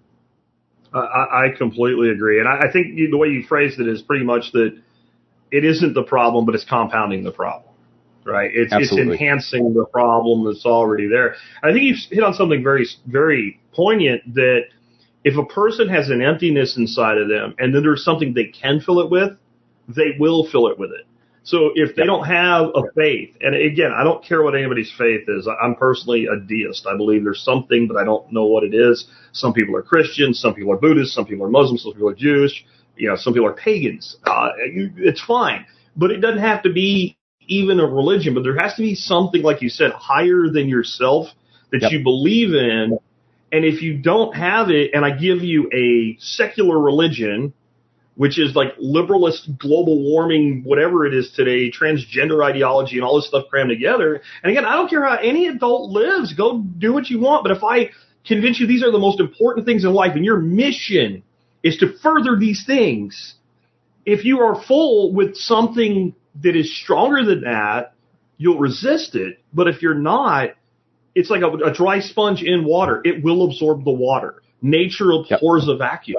Uh, I, I completely agree. And I, I think you, the way you phrased it is pretty much that it isn't the problem, but it's compounding the problem, right? It's, it's enhancing the problem that's already there. I think you've hit on something very, very poignant, that if a person has an emptiness inside of them and then there's something they can fill it with, they will fill it with it. So if they don't have a faith, and again, I don't care what anybody's faith is. I'm personally a deist. I believe there's something, but I don't know what it is. Some people are Christians, some people are Buddhists, some people are Muslims, some people are Jewish, you know, some people are pagans. Uh, it's fine, but it doesn't have to be even a religion, but there has to be something, like you said, higher than yourself that yep. you believe in. And if you don't have it, and I give you a secular religion, which is like liberalist, global warming, whatever it is today, transgender ideology and all this stuff crammed together. And again, I don't care how any adult lives. Go do what you want. But if I convince you these are the most important things in life and your mission is to further these things, if you are full with something that is stronger than that, you'll resist it. But if you're not, it's like a, a dry sponge in water. It will absorb the water. Nature abhors yep. a vacuum.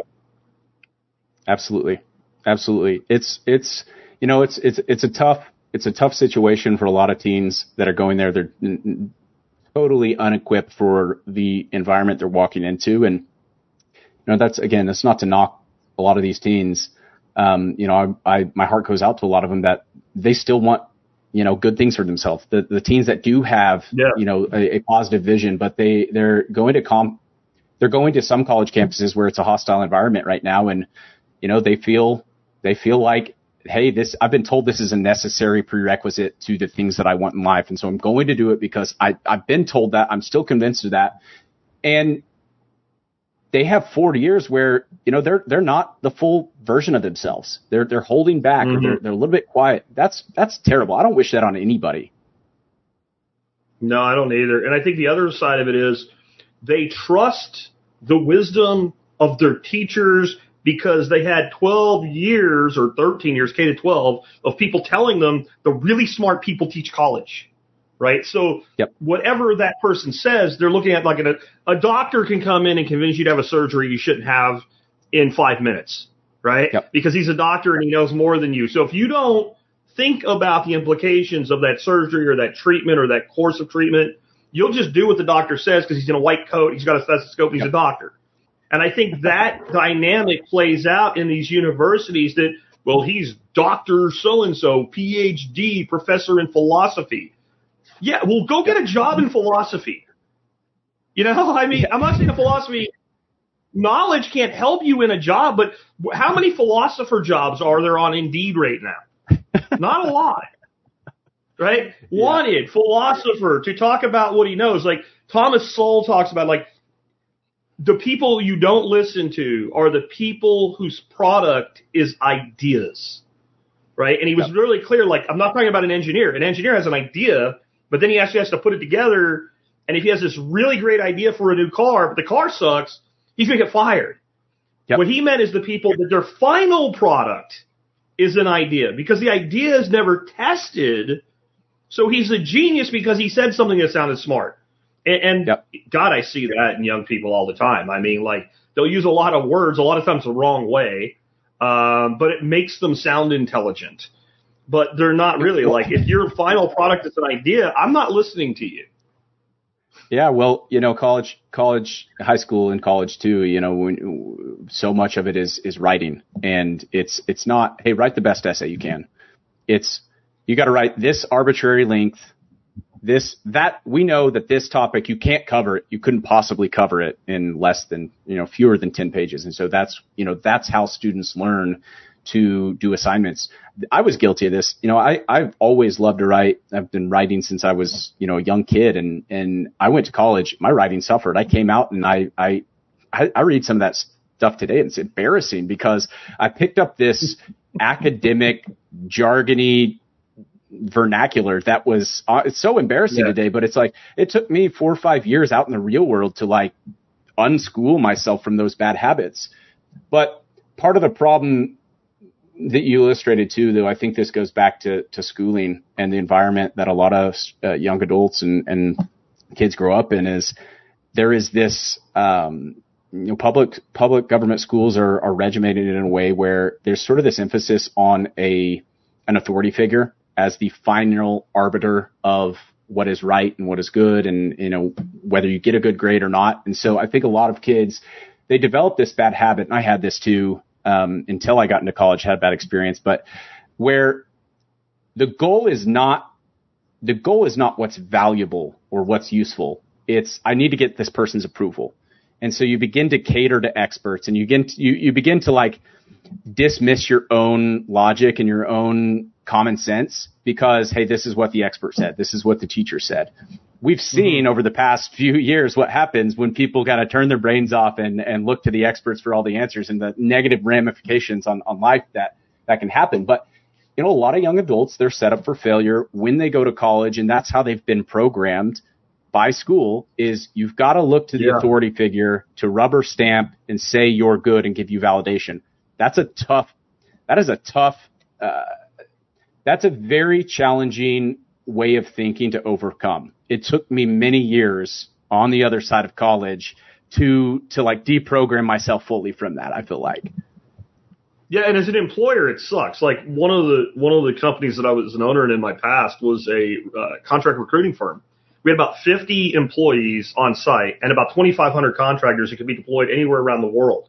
Absolutely. Absolutely. It's, it's, you know, it's, it's, it's a tough, it's a tough situation for a lot of teens that are going there. They're n- totally unequipped for the environment they're walking into. And, you know, that's, again, that's not to knock a lot of these teens. Um, you know, I, I, my heart goes out to a lot of them that they still want, you know, good things for themselves. The, the teens that do have, yeah. you know, a, a positive vision, but they, they're going to com, they're going to some college campuses where it's a hostile environment right now. And, you know, they feel, they feel like, hey, this, I've been told this is a necessary prerequisite to the things that I want in life. And so I'm going to do it because I, I've been told that. I'm still convinced of that. And they have forty years where, you know, they're, they're not the full version of themselves. They're, they're holding back mm-hmm. or they're, they're a little bit quiet. That's, that's terrible. I don't wish that on anybody. No, I don't either. And I think the other side of it is they trust the wisdom of their teachers because they had twelve years or thirteen years, K to twelve, of people telling them the really smart people teach college, right? So yep. whatever that person says, they're looking at like a, a doctor can come in and convince you to have a surgery you shouldn't have in five minutes, right? Yep. Because he's a doctor and he knows more than you. So if you don't think about the implications of that surgery or that treatment or that course of treatment, you'll just do what the doctor says because he's in a white coat, he's got a stethoscope, and he's Yep. a doctor. And I think that dynamic plays out in these universities that, well, he's Doctor So-and-so, P H D, professor in philosophy. Yeah, well, go get a job in philosophy. You know, I mean, I'm not saying a philosophy knowledge can't help you in a job, but how many philosopher jobs are there on Indeed right now? Not a lot. Right? Yeah. Wanted, philosopher, to talk about what he knows. Like Thomas Sowell talks about, like, the people you don't listen to are the people whose product is ideas, right? And he was yep. really clear, like, I'm not talking about an engineer. An engineer has an idea, but then he actually has to put it together. And if he has this really great idea for a new car, but the car sucks, he's going to get fired. Yep. What he meant is the people that their final product is an idea, because the idea is never tested. So he's a genius because he said something that sounded smart. And, and yep. God, I see that in young people all the time. I mean, like, they'll use a lot of words, a lot of times the wrong way, um, but it makes them sound intelligent. But they're not really. Like, if your final product is an idea, I'm not listening to you. Yeah, well, you know, college, college, high school, and college too. You know, when, so much of it is is writing, and it's it's not, hey, write the best essay you can. It's you got to write this arbitrary length. This, that, we know that this topic, you can't cover it. You couldn't possibly cover it in less than, you know, fewer than ten pages. And so that's, you know, that's how students learn to do assignments. I was guilty of this. You know, I, I've always loved to write. I've been writing since I was, you know, a young kid, and, and I went to college. My writing suffered. I came out and I, I, I, I read some of that stuff today, and it's embarrassing because I picked up this academic, jargony vernacular that was uh, it's so embarrassing yeah. today, but it's like it took me four or five years out in the real world to like unschool myself from those bad habits. But part of the problem that you illustrated too, though, I think this goes back to, to schooling and the environment that a lot of uh, young adults and, and kids grow up in, is there is this, um, you know, public, public government schools are, are regimented in a way where there's sort of this emphasis on a, an authority figure as the final arbiter of what is right and what is good, and, you know, whether you get a good grade or not. And so I think a lot of kids, they develop this bad habit, and I had this too, um, until I got into college, had a bad experience, but where the goal is not, the goal is not what's valuable or what's useful. It's, I need to get this person's approval. And so you begin to cater to experts, and you begin to, you, you begin to like dismiss your own logic and your own common sense because, hey, this is what the expert said. This is what the teacher said. We've seen mm-hmm. over the past few years what happens when people kind of turn their brains off and, and look to the experts for all the answers, and the negative ramifications on, on life that, that can happen. But, you know, a lot of young adults, they're set up for failure when they go to college, and that's how they've been programmed by school, is you've got to look to the yeah. authority figure to rubber stamp and say you're good and give you validation. That's a tough, that is a tough, uh, that's a very challenging way of thinking to overcome. It took me many years on the other side of college to, to like deprogram myself fully from that, I feel like. Yeah. And as an employer, it sucks. Like one of the, one of the companies that I was an owner in in my past was a uh, contract recruiting firm. We had about fifty employees on site and about twenty-five hundred contractors that could be deployed anywhere around the world.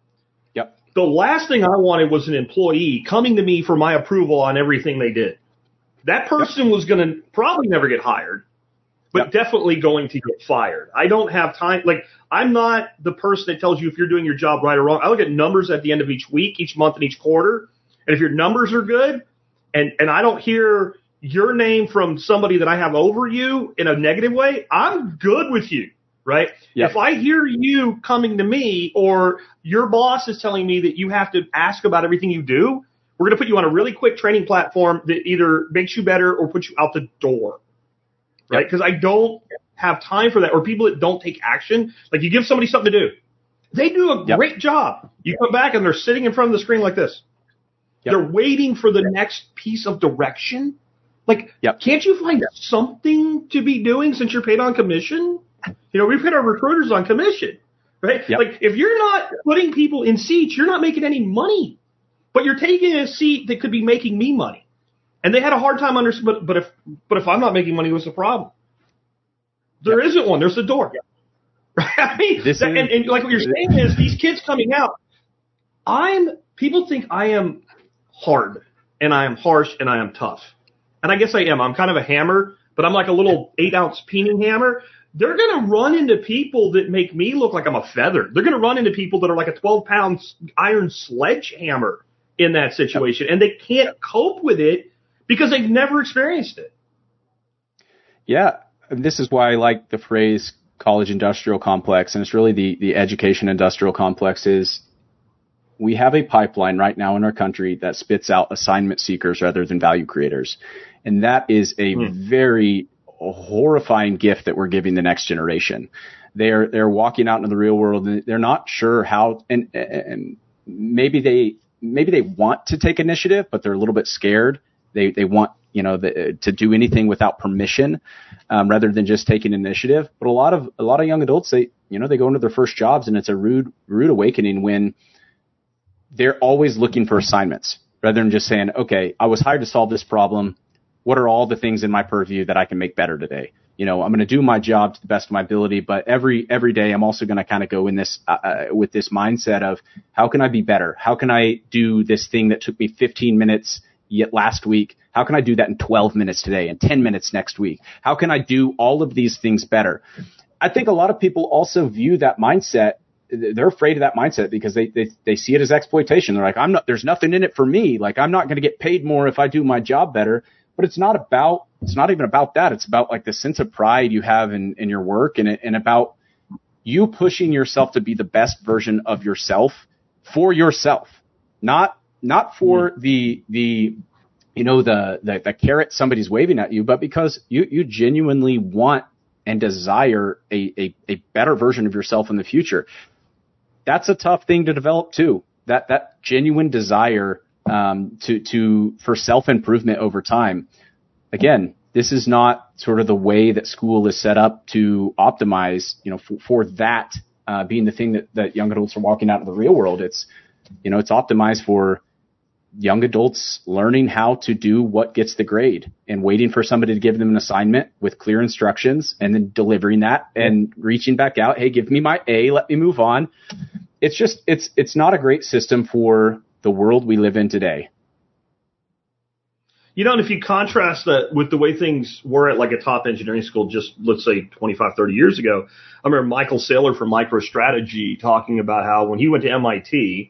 Yep. The last thing I wanted was an employee coming to me for my approval on everything they did. That person yep. was going to probably never get hired, but yep. definitely going to get fired. I don't have time. Like, I'm not the person that tells you if you're doing your job right or wrong. I look at numbers at the end of each week, each month, and each quarter. And if your numbers are good, and, and I don't hear your name from somebody that I have over you in a negative way, I'm good with you, right? Yep. If I hear you coming to me, or your boss is telling me that you have to ask about everything you do, we're going to put you on a really quick training platform that either makes you better or puts you out the door, right? Because yep. I don't have time for that. Or people that don't take action. Like, you give somebody something to do, they do a yep. great job. You come back and they're sitting in front of the screen like this. Yep. They're waiting for the next piece of direction. Like, yep. can't you find yep. something to be doing since you're paid on commission? You know, we've paid our recruiters on commission, right? Yep. Like, if you're not putting people in seats, you're not making any money. But you're taking a seat that could be making me money. And they had a hard time understanding, but, but if but if I'm not making money, what's the problem? There Yep. isn't one. There's the door. Right? I mean, This that- is- and, and like what you're saying is these kids coming out, I'm, people think I am hard and I am harsh and I am tough. And I guess I am. I'm kind of a hammer, but I'm like a little eight ounce peening hammer. They're going to run into people that make me look like I'm a feather. They're going to run into people that are like a twelve pound iron sledgehammer in that situation. And they can't cope with it because they've never experienced it. Yeah. This is why I like the phrase college industrial complex. And it's really the, the education industrial complex is we have a pipeline right now in our country that spits out assignment seekers rather than value creators. And that is a mm. very horrifying gift that we're giving the next generation. They're, they're walking out into the real world and they're not sure how, and, and maybe they, maybe they want to take initiative, but they're a little bit scared. They, they want, you know, the, to do anything without permission, um, rather than just taking initiative. But a lot of, a lot of young adults, they, you know, they go into their first jobs and it's a rude, rude awakening when they're always looking for assignments rather than just saying, okay, I was hired to solve this problem. What are all the things in my purview that I can make better today? You know, I'm going to do my job to the best of my ability, but every, every day I'm also going to kind of go in this, uh, with this mindset of how can I be better? How can I do this thing that took me fifteen minutes yet last week? How can I do that in twelve minutes today and ten minutes next week? How can I do all of these things better? I think a lot of people also view that mindset. They're afraid of that mindset because they, they, they see it as exploitation. They're like, I'm not, there's nothing in it for me. Like, I'm not going to get paid more if I do my job better. But it's not about, it's not even about that. It's about like the sense of pride you have in, in your work and, and about you pushing yourself to be the best version of yourself for yourself, not, not for mm-hmm. the, the, you know, the, the, the carrot somebody's waving at you, but because you, you genuinely want and desire a, a, a better version of yourself in the future. That's a tough thing to develop too. That, that genuine desire, um, to, to, for self-improvement over time. Again, this is not sort of the way that school is set up to optimize, you know, for, for that, uh, being the thing that, that young adults are walking out in the real world. It's, you know, it's optimized for young adults learning how to do what gets the grade and waiting for somebody to give them an assignment with clear instructions and then delivering that and reaching back out. Hey, give me my A, let me move on. It's just, it's, it's not a great system for the world we live in today. You know, and if you contrast that with the way things were at like a top engineering school just, let's say, twenty-five, thirty years ago, I remember Michael Saylor from MicroStrategy talking about how when he went to M I T,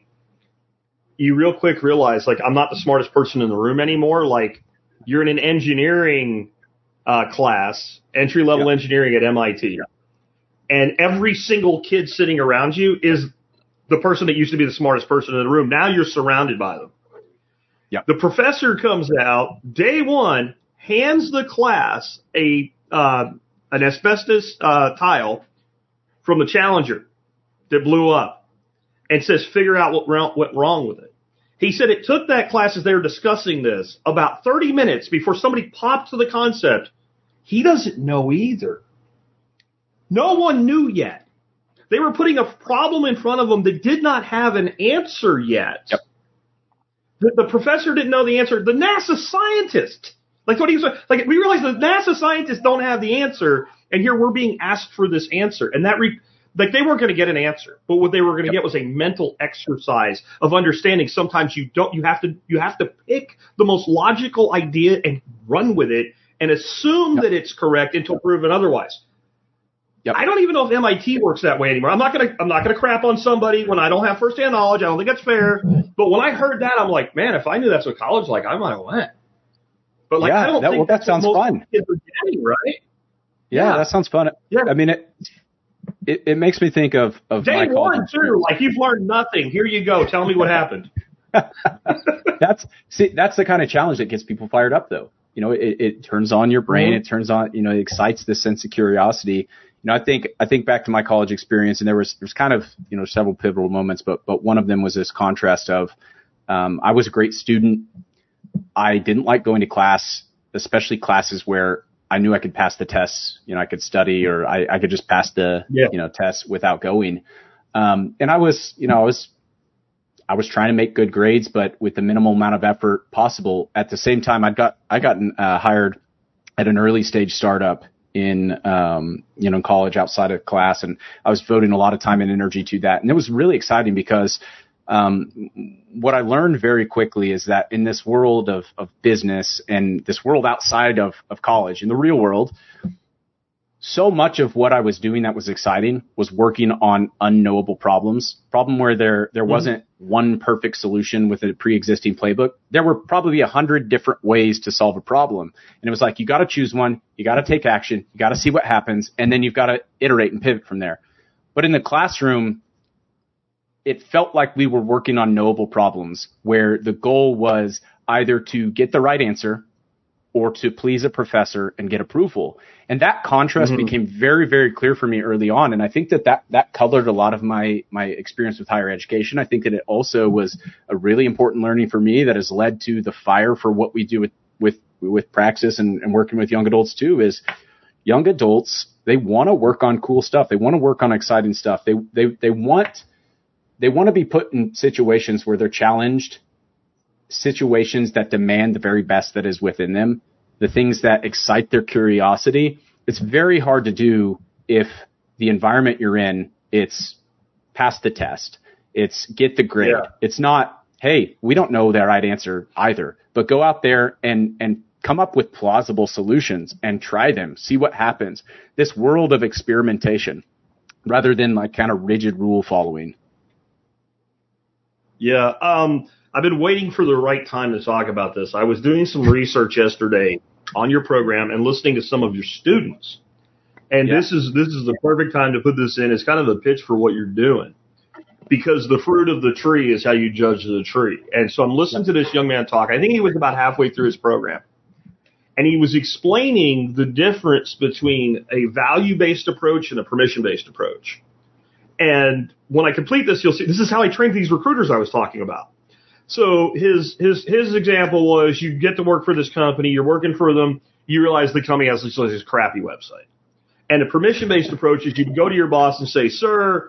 you real quick realize, like, I'm not the smartest person in the room anymore. Like, you're in an engineering uh, class, entry-level yep. engineering at M I T. Yep. And every single kid sitting around you is the person that used to be the smartest person in the room. Now you're surrounded by them. Yep. The professor comes out, day one, hands the class a uh, an asbestos uh, tile from the Challenger that blew up and says, figure out what wrong, went wrong with it. He said it took that class as they were discussing this about thirty minutes before somebody popped to the concept. He doesn't know either. No one knew yet. They were putting a problem in front of them that did not have an answer yet. Yep. The, the professor didn't know the answer. The NASA scientist, like what he was like, we realized the NASA scientists don't have the answer, and here we're being asked for this answer, and that re, like they weren't going to get an answer, but what they were going to yep. get was a mental exercise of understanding. Sometimes you don't, you have to, you have to pick the most logical idea and run with it and assume yep. that it's correct until proven otherwise. Yep. I don't even know if M I T works that way anymore. I'm not gonna I'm not gonna crap on somebody when I don't have firsthand knowledge. I don't think that's fair. But when I heard that, I'm like, man, if I knew that's what college like, I might have went. But like, yeah, I don't that, think well, that that's sounds what most fun. kids are getting, right? Yeah, yeah, that sounds fun. Yeah. I mean, it, it it makes me think of of day my college one too. Like you've learned nothing. Here you go. Tell me what happened. that's see, that's the kind of challenge that gets people fired up, though. You know, it, it turns on your brain. Mm-hmm. It turns on, you know, it excites this sense of curiosity. You know, I think, I think back to my college experience, and there was, there's kind of, you know, several pivotal moments, but, but one of them was this contrast of, um, I was a great student. I didn't like going to class, especially classes where I knew I could pass the tests, you know, I could study or I, I could just pass the, yeah. you know, tests without going. Um, and I was, you know, I was, I was trying to make good grades, but with the minimal amount of effort possible. At the same time, I got, I got uh, hired at an early stage startup in, um, you know, college outside of class. And I was devoting a lot of time and energy to that. And it was really exciting because, um, what I learned very quickly is that in this world of, of business and this world outside of, of college, in the real world, so much of what I was doing that was exciting was working on unknowable problems, problem where there, there mm-hmm. wasn't one perfect solution with a pre-existing playbook. There were probably a hundred different ways to solve a problem. And it was like, you got to choose one, you got to take action, you got to see what happens, and then you've got to iterate and pivot from there. But in the classroom, it felt like we were working on knowable problems where the goal was either to get the right answer or to please a professor and get approval. And that contrast mm-hmm. became very, very clear for me early on. And I think that, that that colored a lot of my, my experience with higher education. I think that it also was a really important learning for me that has led to the fire for what we do with, with, with Praxis and, and working with young adults too, is young adults, they want to work on cool stuff. They want to work on exciting stuff. They, they, they want, they want to be put in situations where they're challenged, situations that demand the very best that is within them, the things that excite their curiosity. It's very hard to do if the environment you're in, it's pass the test, it's get the grade. Yeah. It's not, hey, we don't know the right answer either, but go out there and, and come up with plausible solutions and try them, see what happens. This world of experimentation rather than like kind of rigid rule following. Yeah. Um, I've been waiting for the right time to talk about this. I was doing some research yesterday on your program and listening to some of your students. And yeah. this is this is the perfect time to put this in. It's kind of a pitch for what you're doing. Because the fruit of the tree is how you judge the tree. And so I'm listening to this young man talk. I think he was about halfway through his program. And he was explaining the difference between a value-based approach and a permission-based approach. And when I complete this, you'll see this is how I trained these recruiters I was talking about. So his his his example was you get to work for this company, you're working for them, you realize the company has this, this crappy website. And a permission-based approach is you go to your boss and say, sir,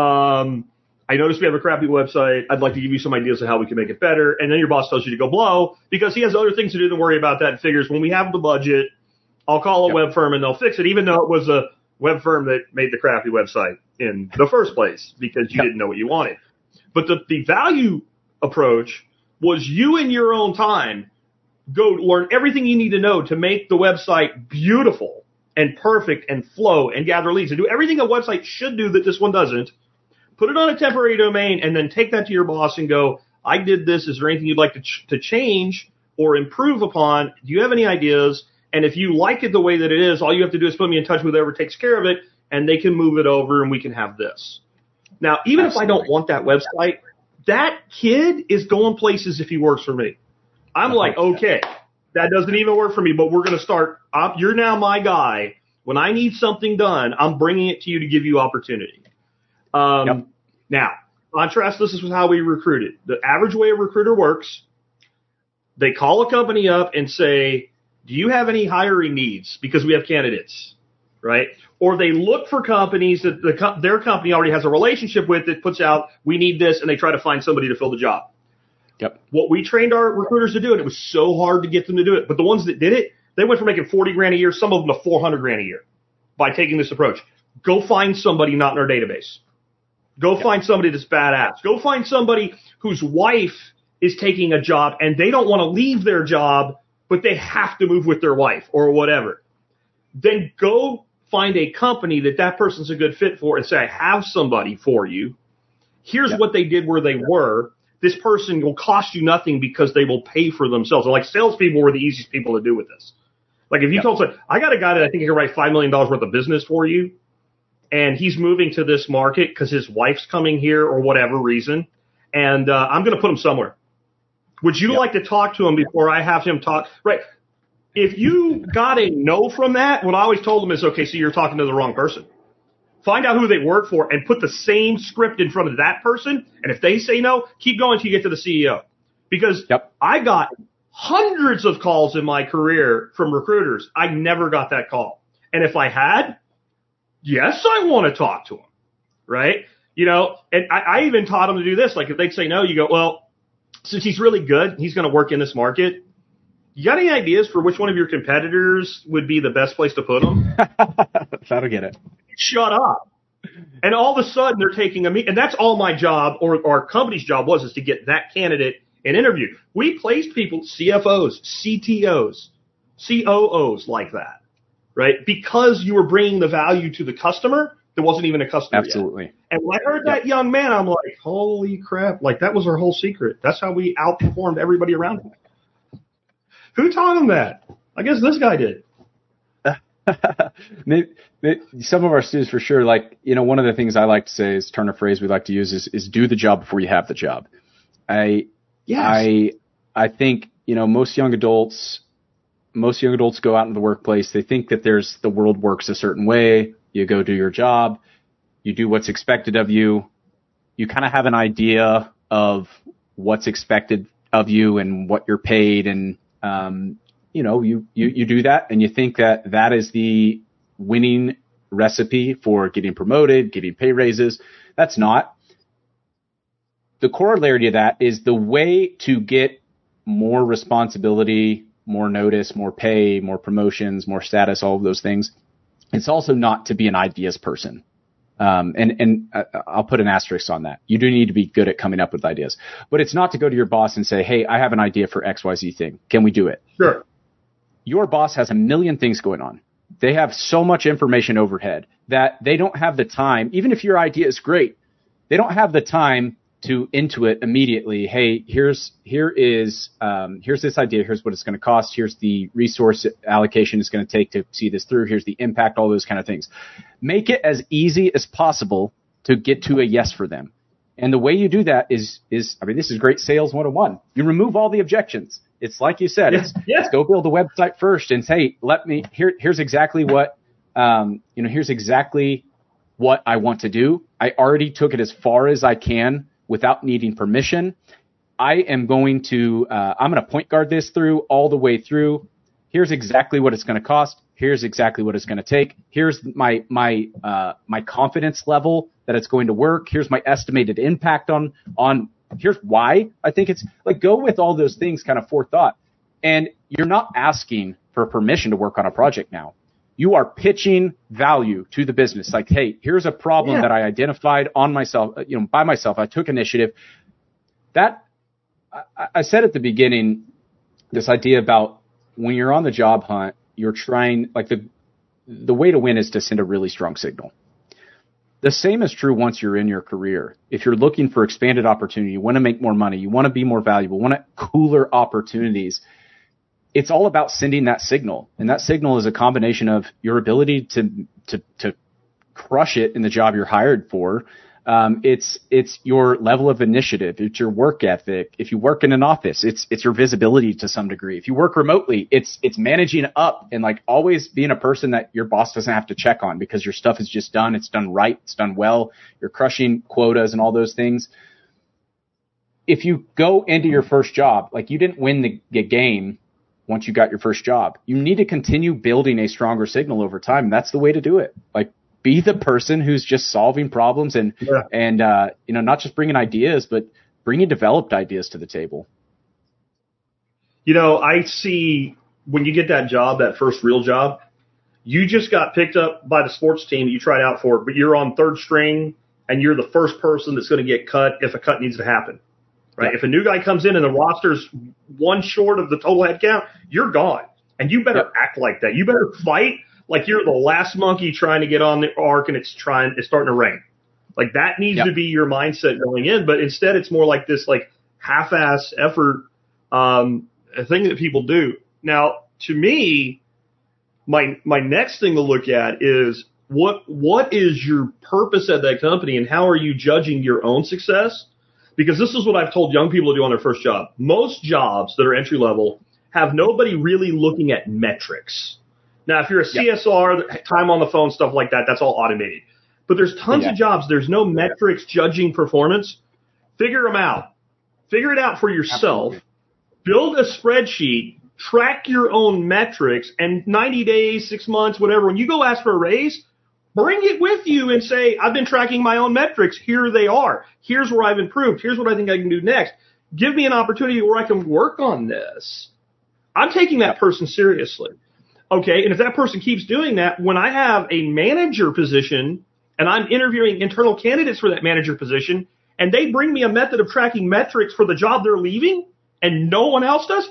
um, I noticed we have a crappy website. I'd like to give you some ideas of how we can make it better. And then your boss tells you to go blow because he has other things to do than worry about that and figures when we have the budget, I'll call a yep. web firm and they'll fix it, even though it was a web firm that made the crappy website in the first place because you yep. didn't know what you wanted. But the, the value approach was you in your own time go learn everything you need to know to make the website beautiful and perfect and flow and gather leads and do everything a website should do that this one doesn't. Put it on a temporary domain and then take that to your boss and go, I did this. Is there anything you'd like to ch- to change or improve upon? Do you have any ideas? And if you like it the way that it is, all you have to do is put me in touch with whoever takes care of it, and they can move it over and we can have this. Now, even Absolutely. If I don't want that website, that kid is going places if he works for me. I'm like, okay, that doesn't even work for me, but we're going to start. I'm, you're now my guy. When I need something done, I'm bringing it to you to give you opportunity. Um, yep. Now, contrast this with how we recruited. The average way a recruiter works, they call a company up and say, do you have any hiring needs? Because we have candidates, right? Or they look for companies that the, their company already has a relationship with that puts out, we need this, and they try to find somebody to fill the job. Yep. What we trained our recruiters to do, and it was so hard to get them to do it, but the ones that did it, they went from making forty grand a year, some of them to four hundred grand a year by taking this approach. Go find somebody not in our database. Go yep. find somebody that's badass. Go find somebody whose wife is taking a job and they don't want to leave their job, but they have to move with their wife or whatever. Then go find a company that that person's a good fit for and say, I have somebody for you. Here's yep. what they did where they were. This person will cost you nothing because they will pay for themselves. And like salespeople were the easiest people to do with this. Like if you yep. told someone, I got a guy that I think he can write five million dollars worth of business for you, and he's moving to this market because his wife's coming here or whatever reason, and uh, I'm going to put him somewhere. Would you yep. like to talk to him before I have him talk? Right. If you got a no from that, what I always told them is, okay, so you're talking to the wrong person. Find out who they work for and put the same script in front of that person. And if they say no, keep going until you get to the C E O. Because yep. I got hundreds of calls in my career from recruiters. I never got that call. And if I had, yes, I want to talk to them. Right? You know, and I, I even taught them to do this. Like if they'd say no, you go, well, since he's really good, he's going to work in this market. You got any ideas for which one of your competitors would be the best place to put them? That'll get it. Shut up. And all of a sudden they're taking a meet, and that's all my job or our company's job was, is to get that candidate an interview. We placed people, C F Os, C T Os, C O Os like that, right? Because you were bringing the value to the customer. There wasn't even a customer Absolutely. yet. And when I heard that young man, I'm like, holy crap. Like, that was our whole secret. That's how we outperformed everybody around him. Who taught him that? I guess this guy did. maybe, maybe some of our students for sure, like, you know, one of the things I like to say is, turn a phrase we like to use is, is do the job before you have the job. I, yes. I, I think, you know, most young adults, most young adults go out into the workplace. They think that there's, the world works a certain way. You go do your job. You do what's expected of you. You kind of have an idea of what's expected of you and what you're paid. And, um, you know, you, you, you do that and you think that that is the winning recipe for getting promoted, getting pay raises. That's not. The corollary of that is the way to get more responsibility, more notice, more pay, more promotions, more status, all of those things. It's also not to be an ideas person. Um, and, and uh, I'll put an asterisk on that. You do need to be good at coming up with ideas, but it's not to go to your boss and say, hey, I have an idea for X Y Z thing. Can we do it? Sure. Your boss has a million things going on. They have so much information overhead that they don't have the time. Even if your idea is great, they don't have the time to intuit immediately. Hey, here's, here is, um, here's this idea. Here's what it's going to cost. Here's the resource allocation it's going to take to see this through. Here's the impact, all those kind of things. Make it as easy as possible to get to a yes for them. And the way you do that is, is, I mean, this is great sales one oh one. You remove all the objections. It's like you said, yes, it's, yes. Let's go build a website first and say, let me, here, here's exactly what, um, you know, here's exactly what I want to do. I already took it as far as I can without needing permission. I am going to, uh, I'm going to point guard this through all the way through. Here's exactly what it's going to cost. Here's exactly what it's going to take. Here's my, my, uh, my confidence level that it's going to work. Here's my estimated impact on, on, here's why I think it's like, go with all those things kind of forethought. And you're not asking for permission to work on a project now. You are pitching value to the business. Like, hey, here's a problem yeah. that I identified on myself, you know, by myself. I took initiative. That I, I said at the beginning, this idea about when you're on the job hunt, you're trying, like the, the way to win is to send a really strong signal. The same is true once you're in your career. If you're looking for expanded opportunity, you want to make more money, you want to be more valuable, want cooler opportunities. It's all about sending that signal. And that signal is a combination of your ability to, to, to crush it in the job you're hired for. Um, it's, it's your level of initiative. It's your work ethic. If you work in an office, it's, it's your visibility to some degree. If you work remotely, it's, it's managing up and like always being a person that your boss doesn't have to check on because your stuff is just done. It's done right. It's done well. You're crushing quotas and all those things. If you go into your first job, like you didn't win the, the game once you got your first job, you need to continue building a stronger signal over time. That's the way to do it. Like, be the person who's just solving problems and, yeah. and, uh, you know, not just bringing ideas, but bringing developed ideas to the table. You know, I see when you get that job, that first real job, you just got picked up by the sports team you tried out for, but you're on third string and you're the first person that's going to get cut if a cut needs to happen, right? Yeah. If a new guy comes in and the roster's one short of the total head count, you're gone. And you better yeah. act like that. You better fight like you're the last monkey trying to get on the ark and it's trying, it's starting to rain. Like that needs yep. to be your mindset going in. But instead it's more like this like half-ass effort, um, a thing that people do. Now, to me, my, my next thing to look at is what, what is your purpose at that company and how are you judging your own success? Because this is what I've told young people to do on their first job. Most jobs that are entry level have nobody really looking at metrics. Now, if you're a C S R, yep. time on the phone, stuff like that, that's all automated. But there's tons yeah. of jobs. There's no metrics judging performance. Figure them out. Figure it out for yourself. Absolutely. Build a spreadsheet. Track your own metrics. And ninety days, six months, whatever, when you go ask for a raise, bring it with you and say, I've been tracking my own metrics. Here they are. Here's where I've improved. Here's what I think I can do next. Give me an opportunity where I can work on this. I'm taking that person seriously. Okay, and if that person keeps doing that, when I have a manager position and I'm interviewing internal candidates for that manager position, and they bring me a method of tracking metrics for the job they're leaving, and no one else does,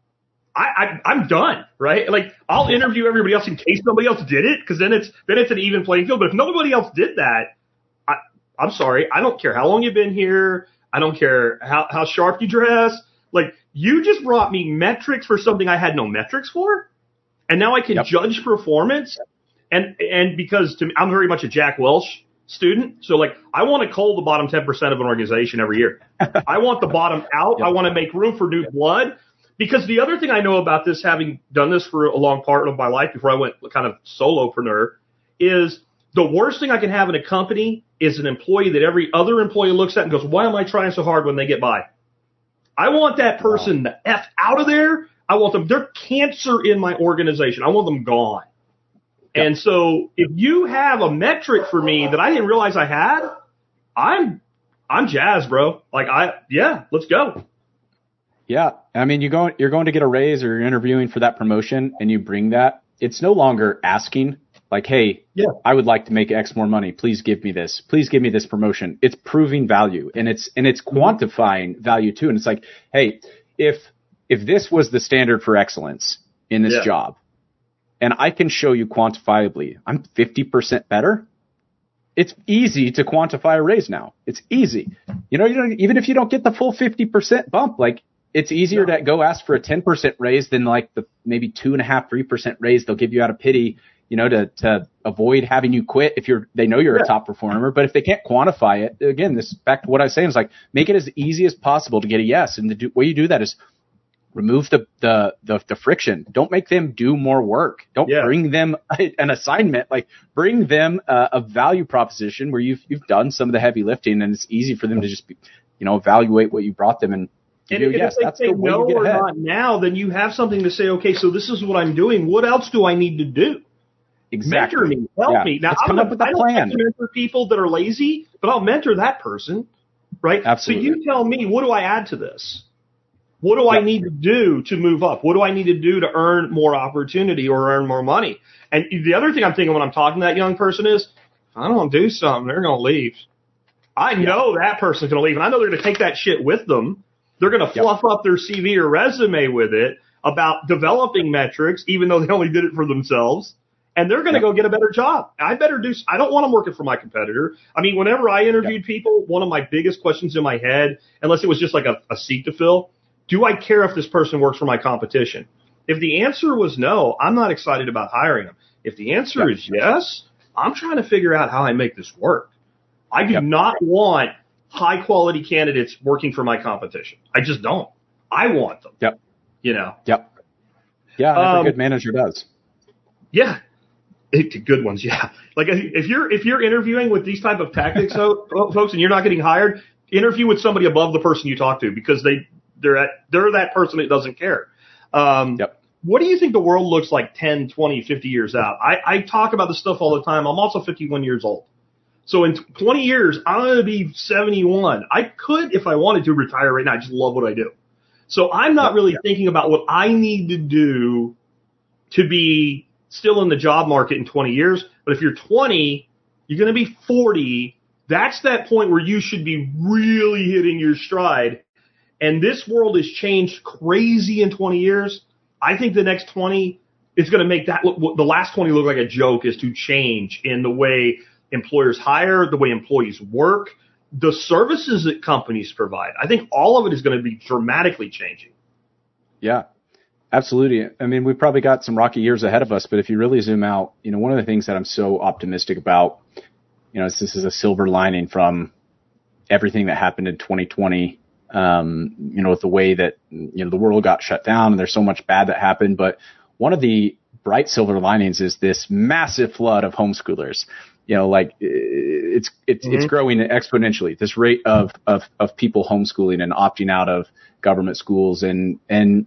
I, I, I'm done, right? Like, I'll interview everybody else in case somebody else did it, because then it's then it's an even playing field. But if nobody else did that, I, I'm sorry, I don't care how long you've been here. I don't care how, how sharp you dress. Like, you just brought me metrics for something I had no metrics for. And now I can yep. judge performance, and and because to me, I'm very much a Jack Welch student, so like I want to cull the bottom ten percent of an organization every year. I want the bottom out. Yep. I want to make room for new blood, because the other thing I know about this, having done this for a long part of my life before I went kind of solopreneur, is the worst thing I can have in a company is an employee that every other employee looks at and goes, "Why am I trying so hard?" when they get by. I want that person wow. the F out of there. I want them, they're cancer in my organization. I want them gone. Yep. And so if you have a metric for me that I didn't realize I had, I'm, I'm jazzed, bro. Like I, yeah, let's go. Yeah. I mean, you go, you're going to get a raise, or you're interviewing for that promotion, and you bring that. It's no longer asking like, hey, yeah. I would like to make X more money. Please give me this. Please give me this promotion. It's proving value, and it's, and it's quantifying value too. And it's like, hey, if, If this was the standard for excellence in this yeah. job, and I can show you quantifiably, I'm fifty percent better, it's easy to quantify a raise now. It's easy. You know, you don't, even if you don't get the full fifty percent bump, like it's easier no. to go ask for a ten percent raise than like the maybe two and a half, three percent raise they'll give you out of pity, you know, to, to avoid having you quit if you're, they know you're yeah. a top performer. But if they can't quantify it, again, this back to what I was saying is like, make it as easy as possible to get a yes. And the do, way you do that is remove the, the, the, the friction. Don't make them do more work. Don't yeah. bring them an assignment, like bring them a, a value proposition where you've, you've done some of the heavy lifting, and it's easy for them to just, be, you know, evaluate what you brought them and, and do, if yes, they that's say the way no you get or ahead. not now, then you have something to say, okay, so this is what I'm doing. What else do I need to do? Exactly. Mentor me, help yeah. me. Now, Let's I'm come gonna, up with a I don't plan. mentor people that are lazy, but I'll mentor that person, right? Absolutely. So you tell me, what do I add to this? What do I need to do to move up? What do I need to do to earn more opportunity or earn more money? And the other thing I'm thinking when I'm talking to that young person is, if I don't do something, they're going to leave. I know yeah. that person's going to leave, and I know they're going to take that shit with them. They're going to fluff yep. up their C V or resume with it about developing metrics, even though they only did it for themselves. And they're going to yep. go get a better job. I better do. I don't want them working for my competitor. I mean, whenever I interviewed yep. people, one of my biggest questions in my head, unless it was just like a, a seat to fill, do I care if this person works for my competition? If the answer was no, I'm not excited about hiring them. If the answer yep. is yes, I'm trying to figure out how I make this work. I do yep. not want high quality candidates working for my competition. I just don't. I want them. Yep. You know. Yep. Yeah, every um, good manager does. Yeah. It, good ones, yeah. Like if you're if you're interviewing with these type of tactics, folks, and you're not getting hired, interview with somebody above the person you talk to, because they they're at they're that person that doesn't care. Um, yep. What do you think the world looks like ten, twenty, fifty years out? I, I talk about this stuff all the time. I'm also fifty-one years old. So in twenty years, I'm going to be seventy-one. I could, if I wanted to, retire right now. I just love what I do. So I'm not really yeah. thinking about what I need to do to be still in the job market in twenty years. But if you're twenty, you're going to be forty. That's that point where you should be really hitting your stride. And this world has changed crazy in twenty years. I think the next twenty is going to make that look, the last twenty look like a joke, is to change in the way employers hire, the way employees work, the services that companies provide. I think all of it is going to be dramatically changing. Yeah. Absolutely. I mean, we've probably got some rocky years ahead of us, but if you really zoom out, you know, one of the things that I'm so optimistic about, you know, this is a silver lining from everything that happened in twenty twenty, um, you know, with the way that, you know, the world got shut down and there's so much bad that happened. But one of the bright silver linings is this massive flood of homeschoolers. You know, like it's, it's, mm-hmm. it's growing exponentially, this rate of, of, of people homeschooling and opting out of government schools. And, and,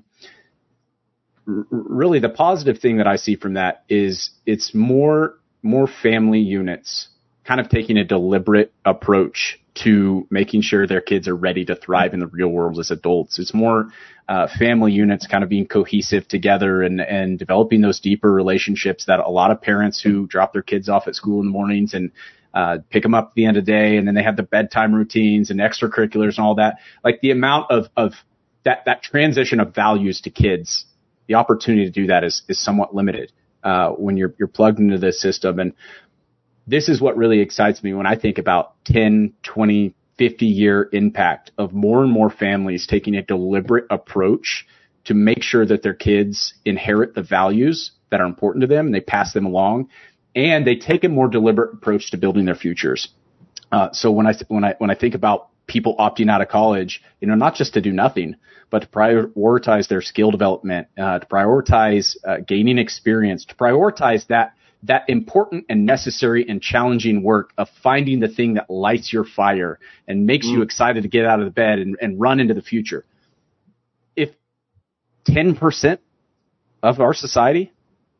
really the positive thing that I see from that is it's more, more family units kind of taking a deliberate approach to making sure their kids are ready to thrive in the real world as adults. It's more uh, family units kind of being cohesive together and, and developing those deeper relationships that a lot of parents who drop their kids off at school in the mornings and uh, pick them up at the end of the day, and then they have the bedtime routines and extracurriculars and all that. Like the amount of, of that, that transition of values to kids, the opportunity to do that is, is somewhat limited uh, when you're, you're plugged into this system. And this is what really excites me when I think about ten, twenty, fifty year impact of more and more families taking a deliberate approach to make sure that their kids inherit the values that are important to them and they pass them along, and they take a more deliberate approach to building their futures. Uh, so when I, when I, when I think about people opting out of college, you know, not just to do nothing, but to prioritize their skill development, uh, to prioritize uh, gaining experience, to prioritize that that important and necessary and challenging work of finding the thing that lights your fire and makes mm. you excited to get out of the bed and, and run into the future. If ten percent of our society,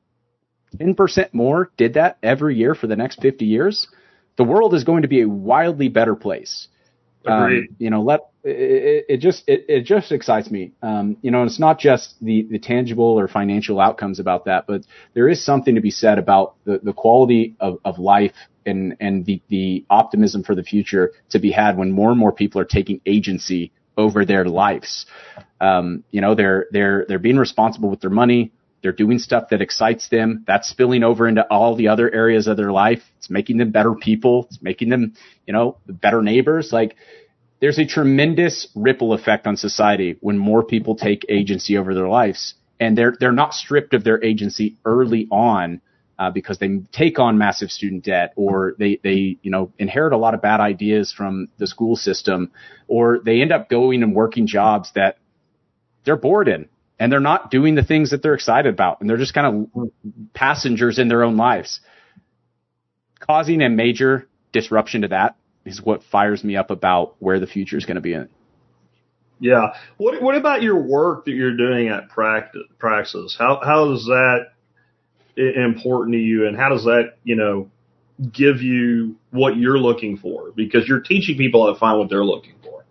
ten percent more did that every year for the next fifty years, the world is going to be a wildly better place. Agreed. Um, you know, let it, it just it, it just excites me. Um, you know, and it's not just the, the tangible or financial outcomes about that, but there is something to be said about the, the quality of, of life and and the, the optimism for the future to be had when more and more people are taking agency over their lives. Um, you know, they're they're they're being responsible with their money. They're doing stuff that excites them. That's spilling over into all the other areas of their life. It's making them better people. It's making them, you know, better neighbors. Like, there's a tremendous ripple effect on society when more people take agency over their lives, and they're they're not stripped of their agency early on uh, because they take on massive student debt, or they they you know inherit a lot of bad ideas from the school system, or they end up going and working jobs that they're bored in. And they're not doing the things that they're excited about, and they're just kind of passengers in their own lives. Causing a major disruption to that is what fires me up about where the future is going to be in. Yeah. What What about your work that you're doing at practice? Praxis? How How is that important to you, and how does that you know give you what you're looking for? Because you're teaching people how to find what they're looking for.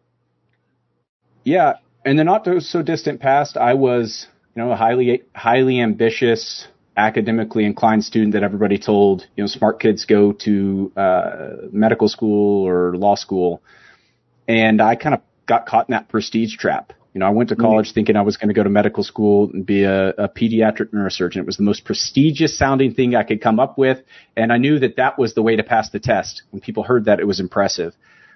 Yeah. In the not so distant past, I was, you know, a highly, highly ambitious, academically inclined student that everybody told, you know, smart kids go to uh, medical school or law school. And I kind of got caught in that prestige trap. You know, I went to college mm-hmm. thinking I was going to go to medical school and be a, a pediatric neurosurgeon. It was the most prestigious sounding thing I could come up with. And I knew that that was the way to pass the test. When people heard that, it was impressive.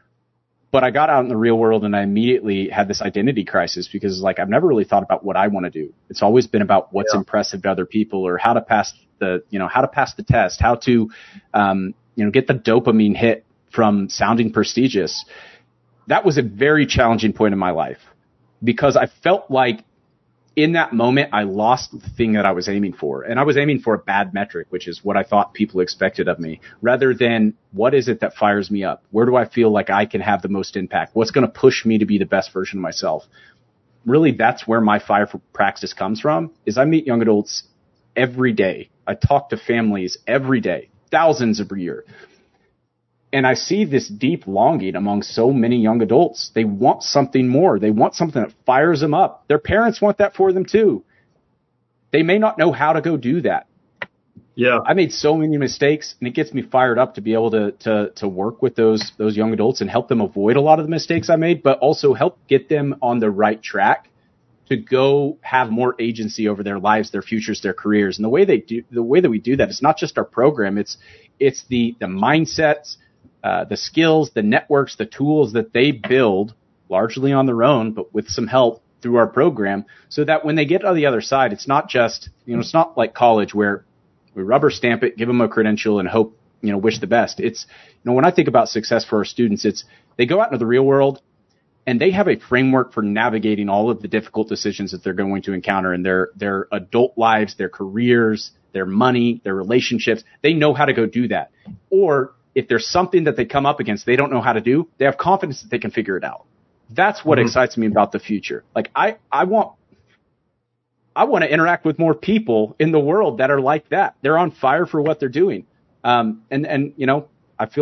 But I got out in the real world and I immediately had this identity crisis because, like, I've never really thought about what I want to do. It's always been about what's yeah. impressive to other people, or how to pass the, you know, how to pass the test, how to, um, you know, get the dopamine hit from sounding prestigious. That was a very challenging point in my life because I felt like in that moment I lost the thing that I was aiming for. And I was aiming for a bad metric, which is what I thought people expected of me, rather than what is it that fires me up? Where do I feel like I can have the most impact? What's going to push me to be the best version of myself? Really, that's where my fire for Praxis comes from, is I meet young adults every day. I talk to families every day, thousands every year. And I see this deep longing among so many young adults. They want something more. They want something that fires them up. Their parents want that for them too. They may not know how to go do that. Yeah. I made so many mistakes, and it gets me fired up to be able to, to, to work with those, those young adults and help them avoid a lot of the mistakes I made, but also help get them on the right track to go have more agency over their lives, their futures, their careers. And the way they do, the way that we do that is not just our program. It's, it's the, the mindsets, Uh, the skills, the networks, the tools that they build largely on their own, but with some help through our program, so that when they get on the other side, it's not just, you know, it's not like college where we rubber stamp it, give them a credential and hope, you know, wish the best. It's, you know, when I think about success for our students, it's they go out into the real world and they have a framework for navigating all of the difficult decisions that they're going to encounter in their, their adult lives, their careers, their money, their relationships. They know how to go do that. Or if there's something that they come up against they don't know how to do, they have confidence that they can figure it out. That's what mm-hmm. excites me about the future. Like I, I want, I want to interact with more people in the world that are like that. They're on fire for what they're doing. Um, and, and, you know, I feel like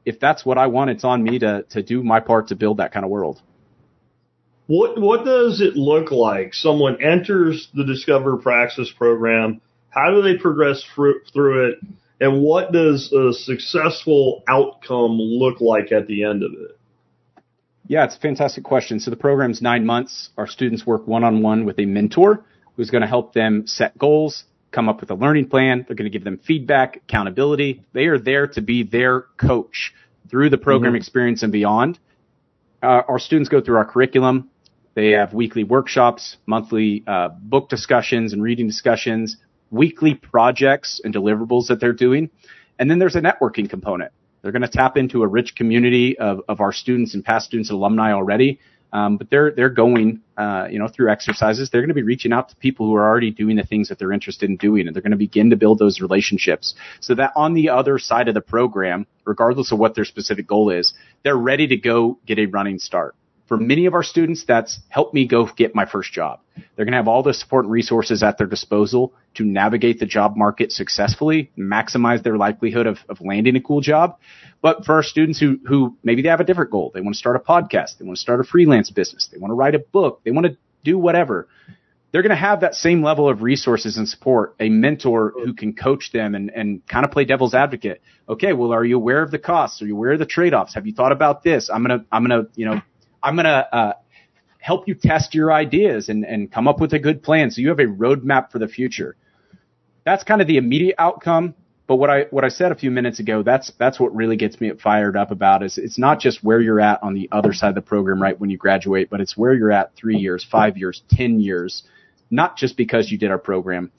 if that's what I want, it's on me to to do my part to build that kind of world. What what does it look like? Someone enters the Discover Praxis program. How do they progress through, through it? And what does a successful outcome look like at the end of it? Yeah, it's a fantastic question. So the program's nine months. Our students work one-on-one with a mentor who's going to help them set goals, come up with a learning plan. They're going to give them feedback, accountability. They are there to be their coach through the program mm-hmm. experience and beyond. Uh, our students go through our curriculum. They have weekly workshops, monthly uh, book discussions and reading discussions, weekly projects and deliverables that they're doing. And then there's a networking component. They're going to tap into a rich community of, of our students and past students and alumni already. Um, but they're, they're going, uh, you know, through exercises. They're going to be reaching out to people who are already doing the things that they're interested in doing. And they're going to begin to build those relationships so that on the other side of the program, regardless of what their specific goal is, they're ready to go get a running start. For many of our students, that's help me go get my first job. They're going to have all the support and resources at their disposal to navigate the job market successfully, maximize their likelihood of, of landing a cool job. But for our students who, who maybe they have a different goal, they want to start a podcast, they want to start a freelance business, they want to write a book, they want to do whatever, they're going to have that same level of resources and support, a mentor who can coach them and, and kind of play devil's advocate. Okay, well, are you aware of the costs? Are you aware of the trade-offs? Have you thought about this? I'm going to, I'm going to, you know, I'm going to uh, help you test your ideas and, and come up with a good plan so you have a roadmap for the future. That's kind of the immediate outcome. But what I what I said a few minutes ago, that's that's what really gets me fired up about is it's not just where you're at on the other side of the program right when you graduate, but it's where you're at three years, five years, ten years, not just because you did our program,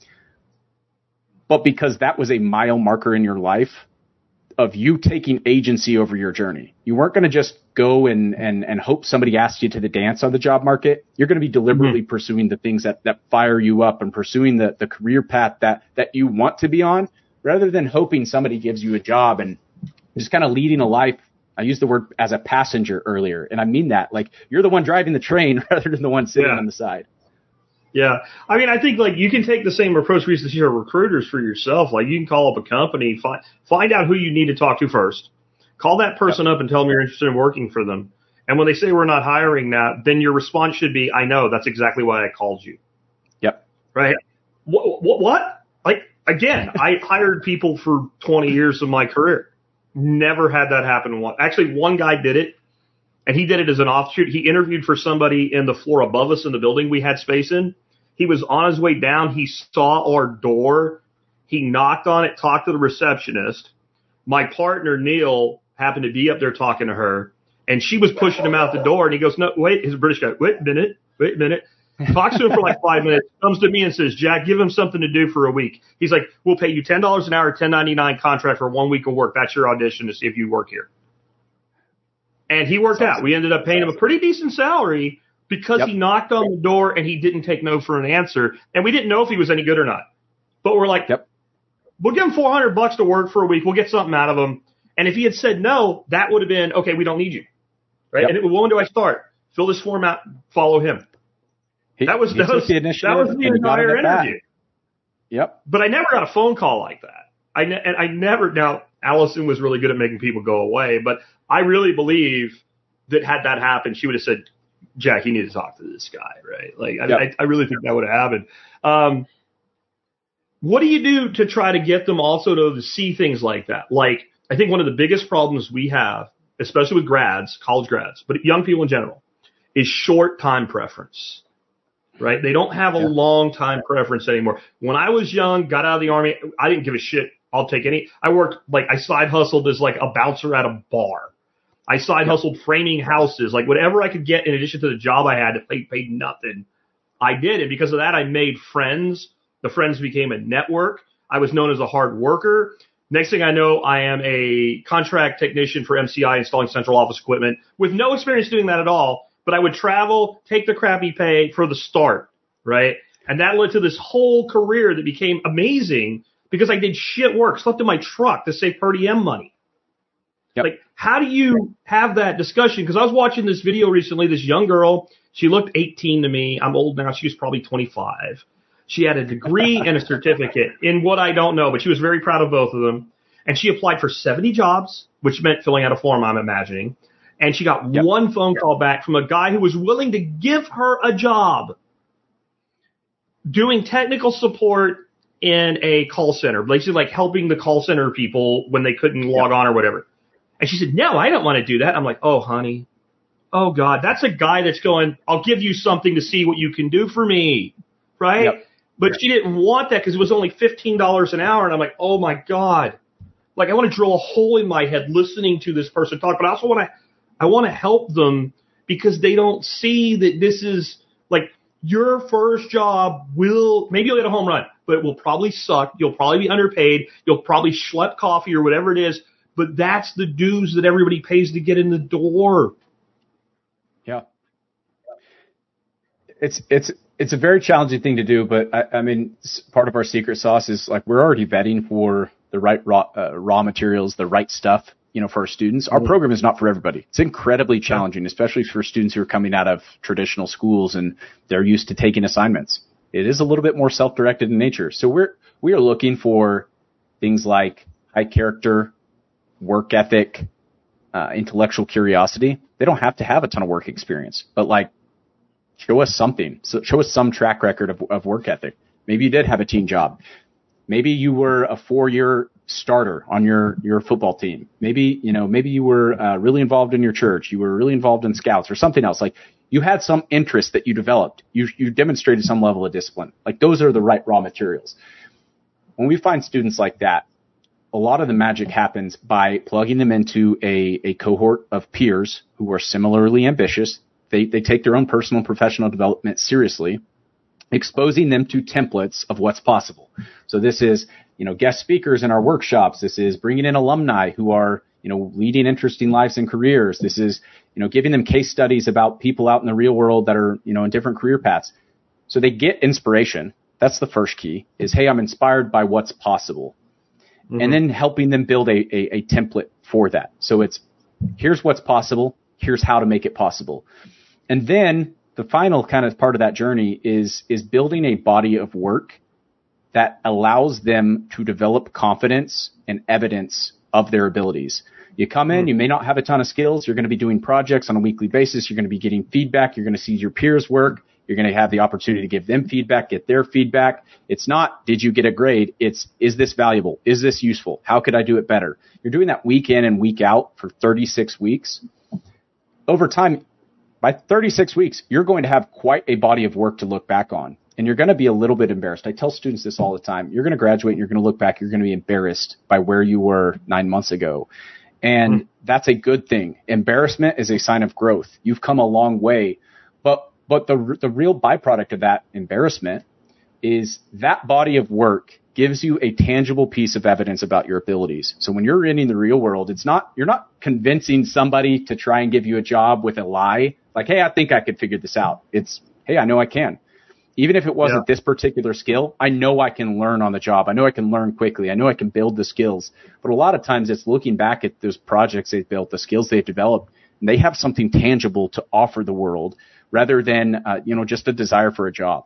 but because that was a mile marker in your life of you taking agency over your journey. You weren't going to just go and, and, and hope somebody asked you to the dance on the job market. You're going to be deliberately mm-hmm. pursuing the things that, that fire you up and pursuing the, the career path that, that you want to be on rather than hoping somebody gives you a job and just kind of leading a life. I used the word as a passenger earlier, and I mean that. Like, you're the one driving the train rather than the one sitting yeah. on the side. Yeah. I mean, I think, like, you can take the same approach we used to see our recruiters for yourself. Like, you can call up a company, find, find out who you need to talk to first. Call that person yep. up and tell them you're interested in working for them. And when they say we're not hiring now, then your response should be, I know, that's exactly why I called you. Yep. Right? What? What? what? Like, again, I hired people for twenty years of my career. Never had that happen once. Actually, one guy did it. And he did it as an offshoot. He interviewed for somebody in the floor above us in the building we had space in. He was on his way down. He saw our door. He knocked on it, talked to the receptionist. My partner, Neil, happened to be up there talking to her. And she was pushing him out the door. And he goes, no, wait, his British guy, wait a minute, wait a minute. Talks to him for like five minutes, comes to me and says, Jack, give him something to do for a week. He's like, we'll pay you ten dollars an hour, ten ninety-nine contract for one week of work. That's your audition to see if you work here. And he worked out. We ended up paying him a pretty decent salary because yep. he knocked on the door and he didn't take no for an answer. And we didn't know if he was any good or not. But we're like, yep. we'll give him four hundred bucks to work for a week. We'll get something out of him. And if he had said no, that would have been, okay, we don't need you. Right? Yep. And it, when do I start? Fill this form out, follow him. He, that was, that was the, that was the entire interview. Yep. But I never got a phone call like that. I ne- and I never, now, Allison was really good at making people go away, but I really believe that had that happened, she would have said, Jack, you need to talk to this guy, right? Like, yep. I, I really think that would have happened. Um, what do you do to try to get them also to, to see things like that? Like, I think one of the biggest problems we have, especially with grads, college grads, but young people in general, is short time preference. Right? They don't have a yeah. long time preference anymore. When I was young, got out of the Army, I didn't give a shit. I'll take any. I worked, like, I side hustled as, like, a bouncer at a bar. I side hustled framing houses. Like, whatever I could get in addition to the job I had that paid, paid nothing, I did. And because of that, I made friends. The friends became a network. I was known as a hard worker. Next thing I know, I am a contract technician for M C I installing central office equipment with no experience doing that at all. But I would travel, take the crappy pay for the start, right? And that led to this whole career that became amazing because I did shit work, slept in my truck to save per diem money. Yep. Like, how do you have that discussion? Because I was watching this video recently, this young girl, she looked eighteen to me. I'm old now. She was probably twenty-five. She had a degree and a certificate in what I don't know, but she was very proud of both of them. And she applied for seventy jobs, which meant filling out a form, I'm imagining. And she got Yep. one phone call back from a guy who was willing to give her a job doing technical support in a call center, basically like helping the call center people when they couldn't log Yep. on or whatever. And she said, no, I don't want to do that. I'm like, oh, honey. Oh, God, that's a guy that's going, I'll give you something to see what you can do for me, right? Yep. But she didn't want that because it was only fifteen dollars an hour. And I'm like, oh, my God. Like, I want to drill a hole in my head listening to this person talk, but I also want to I want to help them because they don't see that this is like your first job will, maybe you'll get a home run, but it will probably suck. You'll probably be underpaid. You'll probably schlep coffee or whatever it is, but that's the dues that everybody pays to get in the door. Yeah. It's, it's, it's a very challenging thing to do, but I, I mean, part of our secret sauce is like, we're already vetting for the right raw, uh, raw materials, the right stuff, you know, for our students. Our program is not for everybody. It's incredibly challenging, especially for students who are coming out of traditional schools and they're used to taking assignments. It is a little bit more self-directed in nature. So we're, we are looking for things like high character, work ethic, uh, intellectual curiosity. They don't have to have a ton of work experience, but like show us something. So show us some track record of, of work ethic. Maybe you did have a team job. Maybe you were a four-year starter on your, your football team. Maybe, you know, maybe you were uh, really involved in your church. You were really involved in scouts or something else. Like you had some interest that you developed. You, you demonstrated some level of discipline. Like those are the right raw materials. When we find students like that, a lot of the magic happens by plugging them into a, a cohort of peers who are similarly ambitious. They, they take their own personal and professional development seriously, exposing them to templates of what's possible. So this is, you know, guest speakers in our workshops. This is bringing in alumni who are, you know, leading interesting lives and careers. This is, you know, giving them case studies about people out in the real world that are, you know, in different career paths. So they get inspiration. That's the first key is, hey, I'm inspired by what's possible. Mm-hmm. And then helping them build a, a, a template for that. So it's, here's what's possible. Here's how to make it possible. And then the final kind of part of that journey is, is building a body of work that allows them to develop confidence and evidence of their abilities. You come in, you may not have a ton of skills. You're going to be doing projects on a weekly basis. You're going to be getting feedback. You're going to see your peers work. You're going to have the opportunity to give them feedback, get their feedback. It's not, did you get a grade? It's, is this valuable? Is this useful? How could I do it better? You're doing that week in and week out for thirty-six weeks. Over time, by thirty-six weeks, you're going to have quite a body of work to look back on. And you're going to be a little bit embarrassed. I tell students this all the time. You're going to graduate and you're going to look back. You're going to be embarrassed by where you were nine months ago. And mm-hmm. that's a good thing. Embarrassment is a sign of growth. You've come a long way. But but the the real byproduct of that embarrassment is that body of work gives you a tangible piece of evidence about your abilities. So when you're in the real world, it's not, you're not convincing somebody to try and give you a job with a lie. Like, hey, I think I could figure this out. It's, hey, I know I can. Even if it wasn't yeah. this particular skill, I know I can learn on the job. I know I can learn quickly. I know I can build the skills. But a lot of times it's looking back at those projects they've built, the skills they've developed, and they have something tangible to offer the world rather than, uh, you know, just a desire for a job.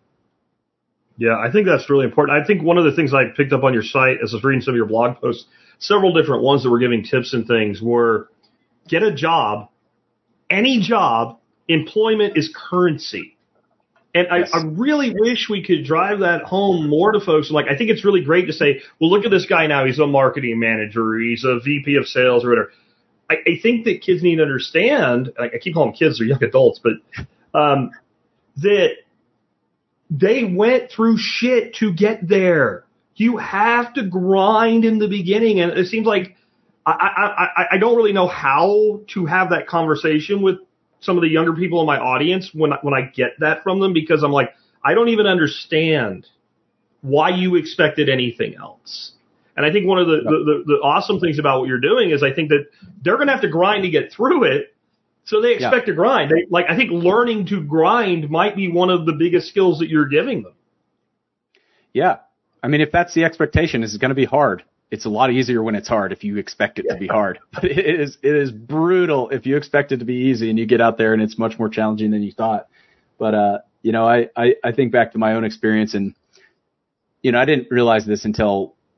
Yeah, I think that's really important. I think one of the things I picked up on your site as I was reading some of your blog posts, several different ones that were giving tips and things were get a job, any job, employment is currency. And yes. I, I really wish we could drive that home more to folks. Like, I think it's really great to say, well, look at this guy now. He's a marketing manager. He's a V P of sales or whatever. I, I think that kids need to understand, I, I keep calling them kids, they're young adults, but um, that they went through shit to get there. You have to grind in the beginning. And it seems like I, I, I, I don't really know how to have that conversation with some of the younger people in my audience when, when I get that from them, because I'm like, I don't even understand why you expected anything else. And I think one of the, the, the, the awesome things about what you're doing is I think that they're going to have to grind to get through it. So they expect yeah. to grind. They, like, I think learning to grind might be one of the biggest skills that you're giving them. Yeah. I mean, if that's the expectation, it's going to be hard. It's a lot easier when it's hard if you expect it yeah. to be hard. But it is, it is brutal if you expect it to be easy and you get out there and it's much more challenging than you thought. But, uh, you know, I, I, I think back to my own experience and, you know, I didn't realize this until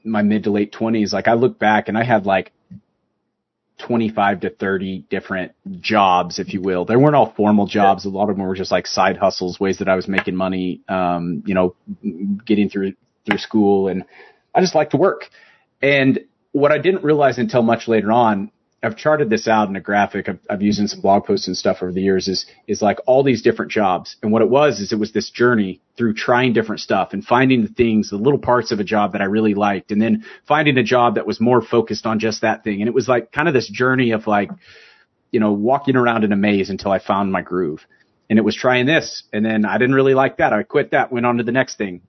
my mid to late twenties, like I look back and I had like twenty-five to thirty different jobs, if you will. They weren't all formal jobs. A lot of them were just like side hustles, ways that I was making money, um, you know, getting through, through school. And I just like to work. And what I didn't realize until much later on, I've charted this out in a graphic I've, I've used in some blog posts and stuff over the years, is, is like all these different jobs. And what it was, is it was this journey through trying different stuff and finding the things, the little parts of a job that I really liked, and then finding a job that was more focused on just that thing. And it was like kind of this journey of like, you know, walking around in a maze until I found my groove. And it was trying this. And then I didn't really like that. I quit that, went on to the next thing.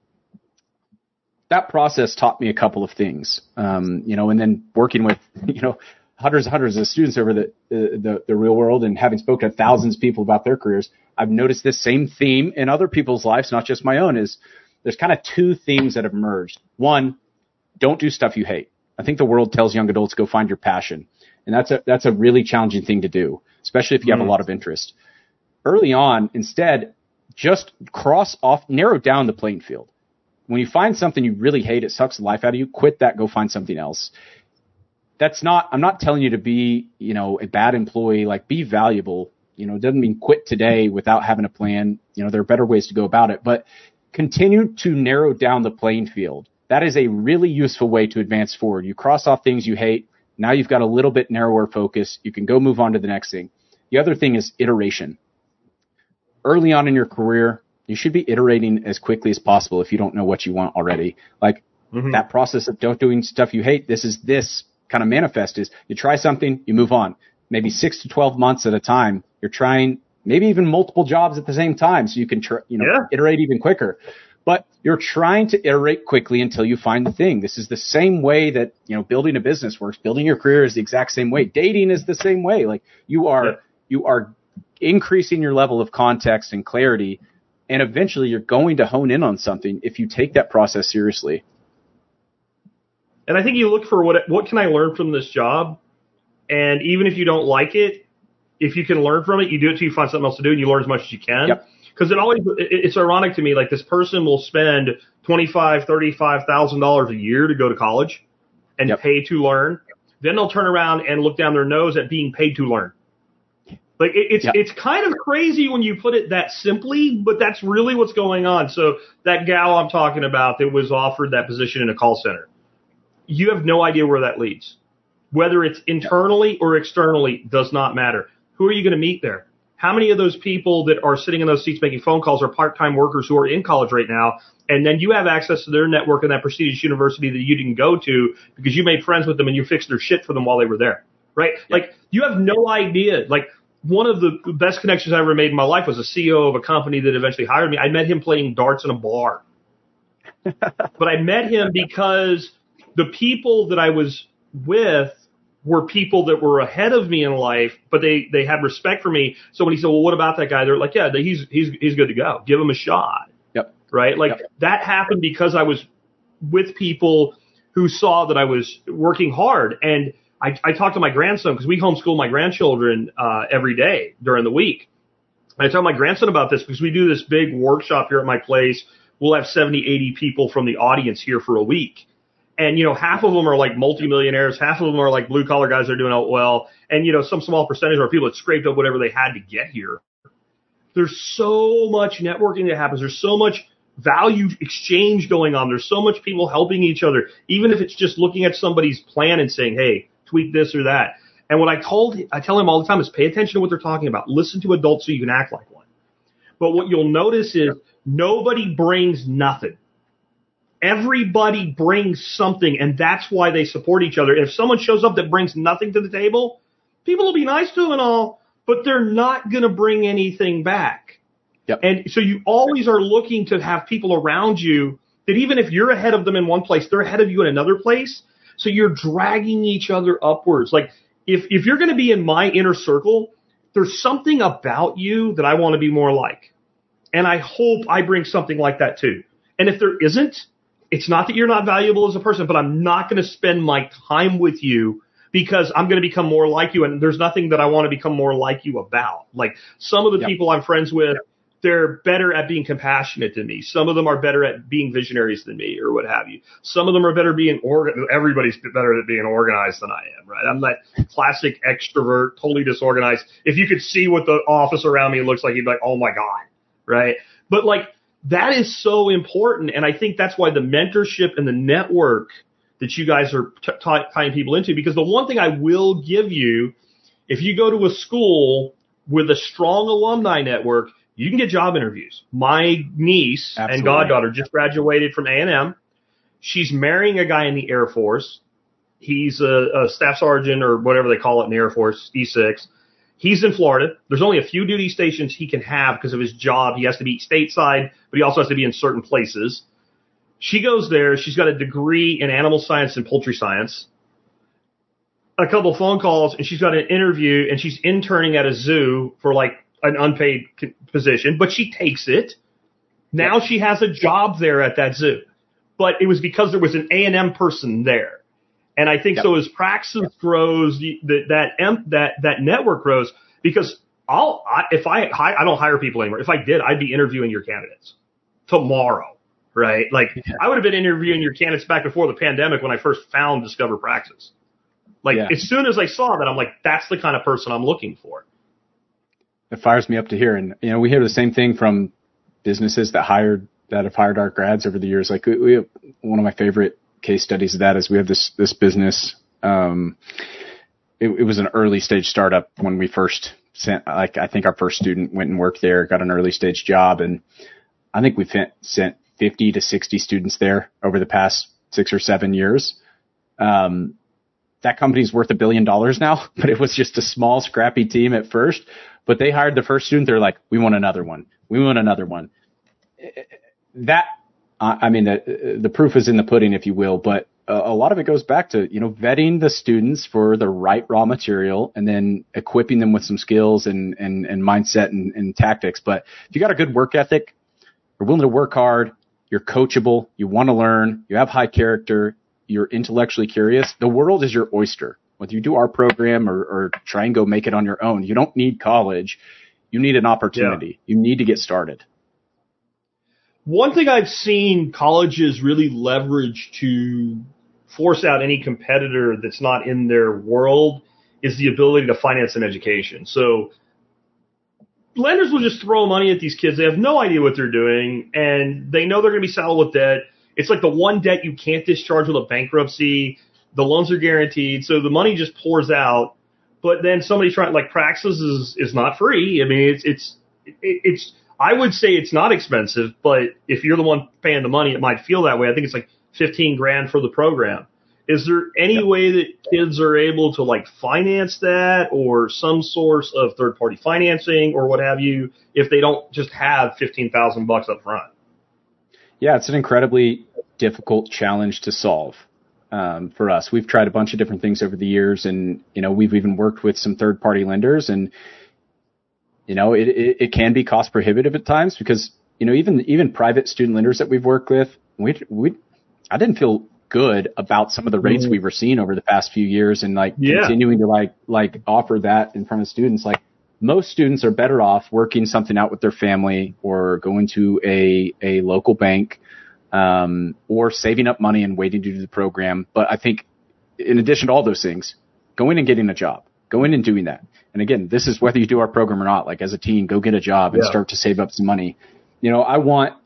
That process taught me a couple of things, um, you know, and then working with, you know, hundreds and hundreds of students over the, the, the real world, and having spoken to thousands of people about their careers, I've noticed this same theme in other people's lives, not just my own. Is there's kind of two themes that have emerged. One, don't do stuff you hate. I think the world tells young adults, go find your passion. And that's a, that's a really challenging thing to do, especially if you have mm. a lot of interest. Early on, instead, just cross off, narrow down the playing field. When you find something you really hate, it sucks the life out of you, quit that, go find something else. That's not, I'm not telling you to be, you know, a bad employee, like be valuable. You know, it doesn't mean quit today without having a plan. You know, there are better ways to go about it, but continue to narrow down the playing field. That is a really useful way to advance forward. You cross off things you hate. Now you've got a little bit narrower focus. You can go move on to the next thing. The other thing is iteration. Early on in your career, you should be iterating as quickly as possible if you don't know what you want already. Like mm-hmm. that process of don't doing stuff you hate. This is this. Kind of manifest is you try something, you move on. Maybe six to twelve months at a time. You're trying maybe even multiple jobs at the same time, so you can tr- you know yeah. iterate even quicker. But you're trying to iterate quickly until you find the thing. This is the same way that you know building a business works. Building your career is the exact same way. Dating is the same way. Like you are yeah. you are increasing your level of context and clarity, and eventually you're going to hone in on something if you take that process seriously. And I think you look for what what can I learn from this job, and even if you don't like it, if you can learn from it, you do it till you find something else to do, and you learn as much as you can. Because yep. it always it, it's ironic to me, like this person will spend twenty-five, thirty-five thousand dollars a year to go to college and yep. pay to learn. Then they'll turn around and look down their nose at being paid to learn. Like it, it's yep. it's kind of crazy when you put it that simply, but that's really what's going on. So that gal I'm talking about that was offered that position in a call center. You have no idea where that leads. Whether it's internally or externally does not matter. Who are you going to meet there? How many of those people that are sitting in those seats making phone calls are part-time workers who are in college right now, and then you have access to their network in that prestigious university that you didn't go to because you made friends with them and you fixed their shit for them while they were there, right? Yeah. Like, you have no idea. Like, one of the best connections I ever made in my life was a C E O of a company that eventually hired me. I met him playing darts in a bar. But I met him because the people that I was with were people that were ahead of me in life, but they, they had respect for me. So when he said, well, what about that guy? They're like, yeah, he's, he's, he's good to go. Give him a shot. Yep. Right? Like yep. that happened because I was with people who saw that I was working hard. And I, I talked to my grandson because we homeschool my grandchildren, uh, every day during the week. And I tell my grandson about this because we do this big workshop here at my place. We'll have seventy, eighty people from the audience here for a week. And, you know, half of them are like multimillionaires. Half of them are like blue collar guys that are doing out well. And, you know, some small percentage are people that scraped up whatever they had to get here. There's so much networking that happens. There's so much value exchange going on. There's so much people helping each other, even if it's just looking at somebody's plan and saying, hey, tweak this or that. And what I told, I tell him all the time is pay attention to what they're talking about. Listen to adults so you can act like one. But what you'll notice is nobody brings nothing. Everybody brings something, and that's why they support each other. If someone shows up that brings nothing to the table, people will be nice to them and all, but they're not going to bring anything back. Yep. And so you always are looking to have people around you that even if you're ahead of them in one place, they're ahead of you in another place. So you're dragging each other upwards. Like if, if you're going to be in my inner circle, there's something about you that I want to be more like. And I hope I bring something like that too. And if there isn't, it's not that you're not valuable as a person, but I'm not going to spend my time with you because I'm going to become more like you. And there's nothing that I want to become more like you about. Like some of the yep. people I'm friends with, they're better at being compassionate than me. Some of them are better at being visionaries than me, or what have you. Some of them are better being organ. Everybody's better at being organized than I am, right? I'm that classic extrovert, totally disorganized. If you could see what the office around me looks like, you'd be like, oh my God, right? But like, that is so important. And I think that's why the mentorship and the network that you guys are t- t- tying people into, because the one thing I will give you, if you go to a school with a strong alumni network, you can get job interviews. My niece Absolutely. and goddaughter just graduated from A and M. She's marrying a guy in the Air Force. He's a, a staff sergeant or whatever they call it in the Air Force, E six. He's in Florida. There's only a few duty stations he can have because of his job. He has to be stateside, but he also has to be in certain places. She goes there. She's got a degree in animal science and poultry science. A couple of phone calls, and she's got an interview, and she's interning at a zoo for like an unpaid position, but she takes it. Now she has a job there at that zoo, but it was because there was an A and M person there. And I think yep. so as Praxis yep. grows, that that that that network grows, because I'll I, if I I don't hire people anymore. If I did, I'd be interviewing your candidates tomorrow, right? Like yeah. I would have been interviewing your candidates back before the pandemic when I first found Discover Praxis. Like yeah. as soon as I saw that, I'm like, that's the kind of person I'm looking for. It fires me up to hear. And, you know, we hear the same thing from businesses that hired, that have hired our grads over the years. Like we, we have one of my favorite case studies of that is we have this, this business. Um, it, it was an early stage startup when we first sent, like, I think our first student went and worked there, got an early stage job. And I think we've sent fifty to sixty students there over the past six or seven years. Um, that company's worth a billion dollars now, but it was just a small, scrappy team at first. But they hired the first student. They're like, we want another one. We want another one. That, I mean, the, the proof is in the pudding, if you will. But a lot of it goes back to, you know, vetting the students for the right raw material and then equipping them with some skills and, and, and mindset and, and tactics. But if you got a good work ethic, you're willing to work hard, you're coachable, you want to learn, you have high character, you're intellectually curious, the world is your oyster. Whether you do our program or, or try and go make it on your own, you don't need college. You need an opportunity. Yeah. You need to get started. One thing I've seen colleges really leverage to force out any competitor that's not in their world is the ability to finance an education. So lenders will just throw money at these kids. They have no idea what they're doing, and they know they're going to be saddled with debt. It's like the one debt you can't discharge with a bankruptcy. The loans are guaranteed, so the money just pours out. But then somebody trying, like Praxis is is not free. I mean, it's it's it, it's. I would say it's not expensive, but if you're the one paying the money, it might feel that way. I think it's like fifteen grand for the program. Is there any yep. way that kids are able to like finance that, or some source of third party financing, or what have you, if they don't just have fifteen thousand bucks up front? Yeah, it's an incredibly difficult challenge to solve. Um, for us, we've tried a bunch of different things over the years, and, you know, we've even worked with some third party lenders, and, you know, it, it, it can be cost prohibitive at times because, you know, even, even private student lenders that we've worked with, we, we, I didn't feel good about some of the rates mm-hmm. we were seeing over the past few years, and like yeah. continuing to like, like offer that in front of students. Like most students are better off working something out with their family or going to a, a local bank, Um, or saving up money and waiting to do the program. But I think in addition to all those things, going and getting a job, going and doing that. And again, this is whether you do our program or not, like as a teen, go get a job and yeah. start to save up some money. You know, I want,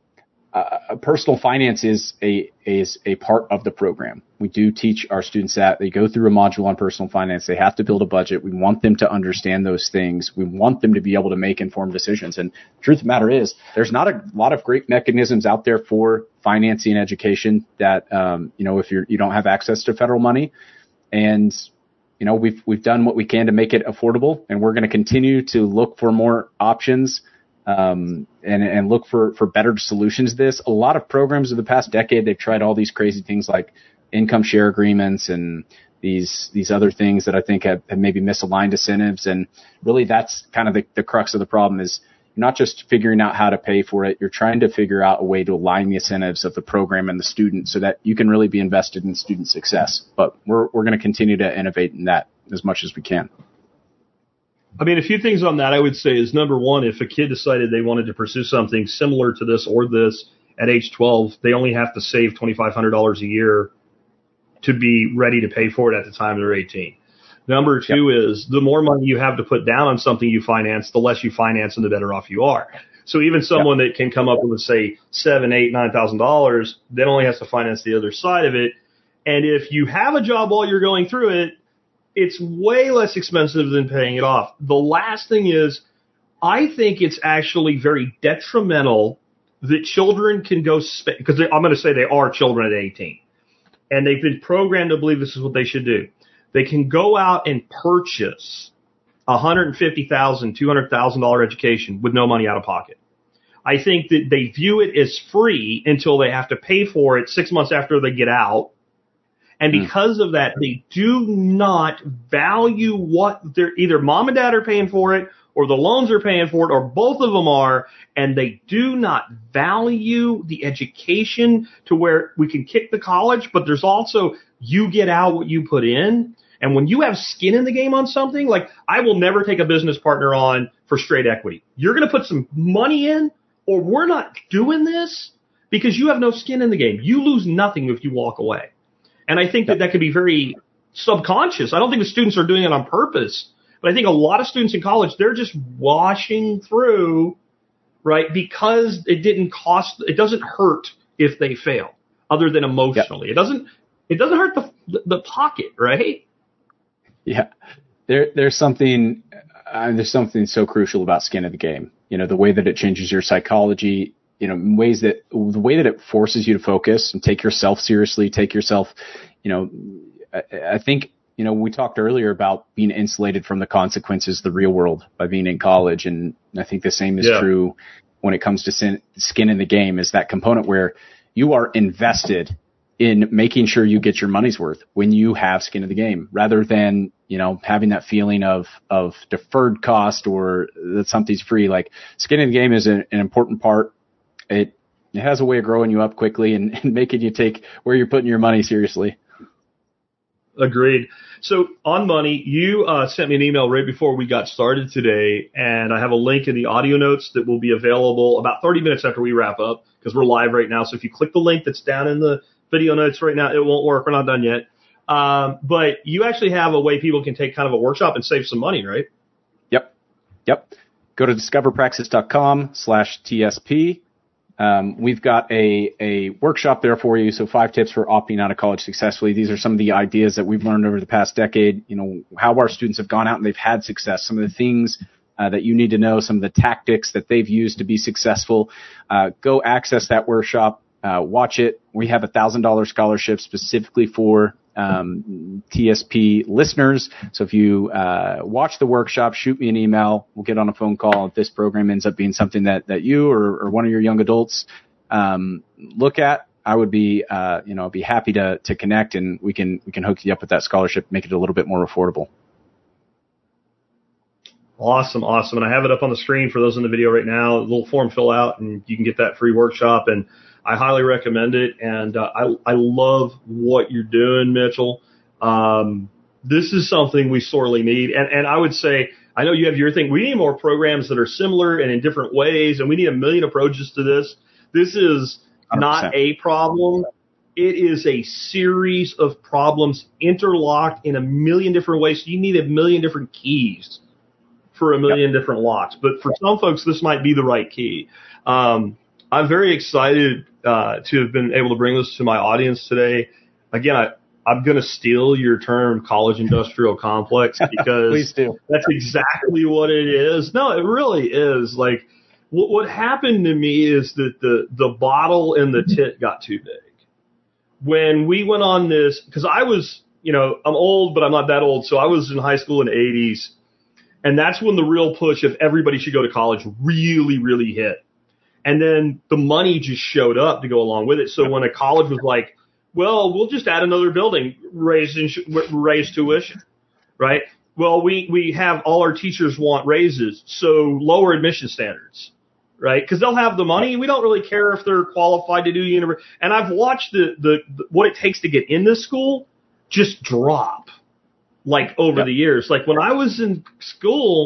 uh, personal finance is a, is a part of the program. We do teach our students that. They go through a module on personal finance. They have to build a budget. We want them to understand those things. We want them to be able to make informed decisions. And the truth of the matter is, there's not a lot of great mechanisms out there for financing education that, um, you know, if you're, you don't have access to federal money. And, you know, we've, we've done what we can to make it affordable, and we're going to continue to look for more options, um, and, and look for, for better solutions to this. A lot of programs of the past decade, they've tried all these crazy things like income share agreements and these, these other things that I think have, have maybe misaligned incentives. And really that's kind of the, the crux of the problem is you're not just figuring out how to pay for it. You're trying to figure out a way to align the incentives of the program and the student so that you can really be invested in student success. But we're, we're going to continue to innovate in that as much as we can. I mean, a few things on that I would say is, number one, if a kid decided they wanted to pursue something similar to this or this at age twelve, they only have to save twenty-five hundred dollars a year to be ready to pay for it at the time they're eighteen. Number two yep. is the more money you have to put down on something you finance, the less you finance and the better off you are. So even someone yep. that can come up with, say, seven, eight, nine thousand dollars, then only has to finance the other side of it. And if you have a job while you're going through it, it's way less expensive than paying it off. The last thing is, I think it's actually very detrimental that children can go spend, because I'm going to say they are children at eighteen, and they've been programmed to believe this is what they should do. They can go out and purchase a one hundred fifty thousand dollars, two hundred thousand dollars education with no money out of pocket. I think that they view it as free until they have to pay for it six months after they get out. And because of that, they do not value what they're either mom and dad are paying for it or the loans are paying for it or both of them are. And they do not value the education to where we can kick the college, but there's also you get out what you put in. And when you have skin in the game on something, like I will never take a business partner on for straight equity. You're going to put some money in or we're not doing this because you have no skin in the game. You lose nothing if you walk away. And I think that that could be very subconscious. I don't think the students are doing it on purpose, but I think a lot of students in college, they're just washing through, right, because it didn't cost, it doesn't hurt if they fail other than emotionally. Yep. It doesn't, it doesn't hurt the, the, the pocket, right? Yeah. There, there's something, uh, there's something so crucial about skin in the game. You know, the way that it changes your psychology, you know, in ways that the way that it forces you to focus and take yourself seriously, take yourself, you know, I, I think, you know, we talked earlier about being insulated from the consequences of the real world by being in college. And I think the same is yeah. true when it comes to sin, skin in the game, is that component where you are invested in making sure you get your money's worth when you have skin in the game, rather than, you know, having that feeling of, of deferred cost or that something's free. Like skin in the game is an, an important part. It, it has a way of growing you up quickly and, and making you take where you're putting your money seriously. Agreed. So on money, you uh, sent me an email right before we got started today, and I have a link in the audio notes that will be available about thirty minutes after we wrap up because we're live right now. So if you click the link that's down in the video notes right now, it won't work. We're not done yet. Um, but you actually have a way people can take kind of a workshop and save some money, right? Yep. Yep. Go to discoverpraxis.com slash TSP. Um, we've got a, a workshop there for you. So five tips for opting out of college successfully. These are some of the ideas that we've learned over the past decade, you know, how our students have gone out and they've had success, some of the things uh, that you need to know, some of the tactics that they've used to be successful. Uh, go access that workshop, uh, watch it. We have a thousand dollar scholarship specifically for um, T S P listeners. So if you uh, watch the workshop, shoot me an email. We'll get on a phone call if this program ends up being something that, that you or, or one of your young adults um, look at. I would be, uh, you know, be happy to to connect, and we can we can hook you up with that scholarship, make it a little bit more affordable. Awesome, awesome. And I have it up on the screen for those in the video right now. A little form fill out, and you can get that free workshop. And I highly recommend it. And uh, I I love what you're doing, Mitchell. Um, this is something we sorely need. And and I would say, I know you have your thing. We need more programs that are similar and in different ways, and we need a million approaches to this. This is one hundred percent not a problem. It is a series of problems interlocked in a million different ways. So you need a million different keys for a million yep. different locks. But for some folks, this might be the right key. Um, I'm very excited uh, to have been able to bring this to my audience today. Again, I, I'm going to steal your term college industrial complex because Please do. That's exactly what it is. No, it really is. Like what, what happened to me is that the, the bottle and the tit got too big. When we went on this, because I was, you know, I'm old, but I'm not that old. So I was in high school in the eighties. And that's when the real push of everybody should go to college really, really hit. And then the money just showed up to go along with it. So when a college was like, well, we'll just add another building, raise, raise tuition, right? Well, we, we have all our teachers want raises, so lower admission standards, right? Because they'll have the money. We don't really care if they're qualified to do university. And I've watched the, the, the what it takes to get in this school just drop. Like over yep. the years, like when I was in school,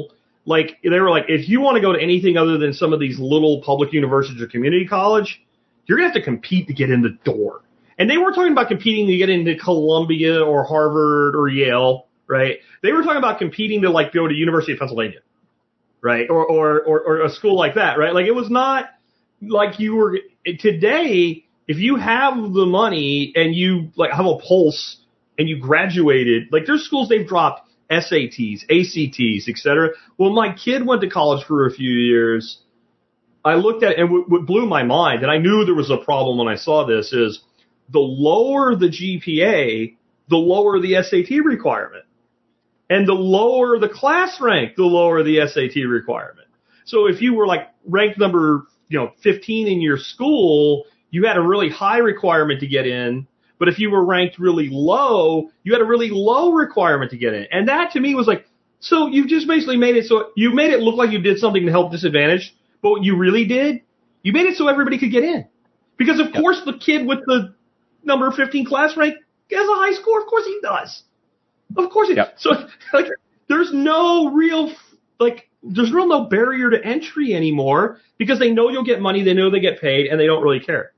like they were like, if you want to go to anything other than some of these little public universities or community college, you're going to have to compete to get in the door. And they weren't talking about competing to get into Columbia or Harvard or Yale, right? They were talking about competing to like go to University of Pennsylvania, right? Or, or, or, or a school like that, right? Like it was not like you were today. If you have the money and you like have a pulse and you graduated, like there's schools they've dropped S A Ts, A C Ts, et cetera. Well, my kid went to college for a few years. I looked at it and what blew my mind, and I knew there was a problem when I saw this, is the lower the G P A, the lower the S A T requirement. And the lower the class rank, the lower the S A T requirement. So if you were like ranked number, you know, fifteen in your school, you had a really high requirement to get in. But if you were ranked really low, you had a really low requirement to get in. And that to me was like, so you just basically made it so you made it look like you did something to help disadvantaged. But what you really did, you made it so everybody could get in. Because of yep. course the kid with the number fifteen class rank has a high score. Of course he does. Of course he does. Yep. So like, there's no real, like, there's real no barrier to entry anymore because they know you'll get money, they know they get paid, and they don't really care.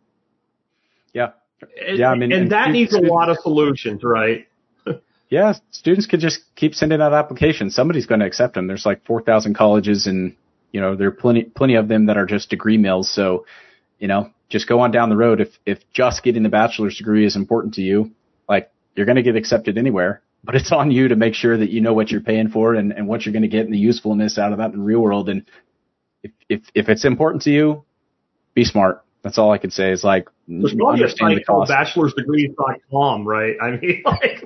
Yeah. And, yeah, I mean, and, and that needs a lot of solutions, right? Yeah, students could just keep sending out applications. Somebody's going to accept them. There's like four thousand colleges, and you know there are plenty, plenty of them that are just degree mills. So, you know, just go on down the road. If if just getting the bachelor's degree is important to you, like you're going to get accepted anywhere. But it's on you to make sure that you know what you're paying for and, and what you're going to get and the usefulness out of that in the real world. And if if if it's important to you, be smart. That's all I can say is like, there's probably a site called bachelor's degrees dot com, right? I mean, like,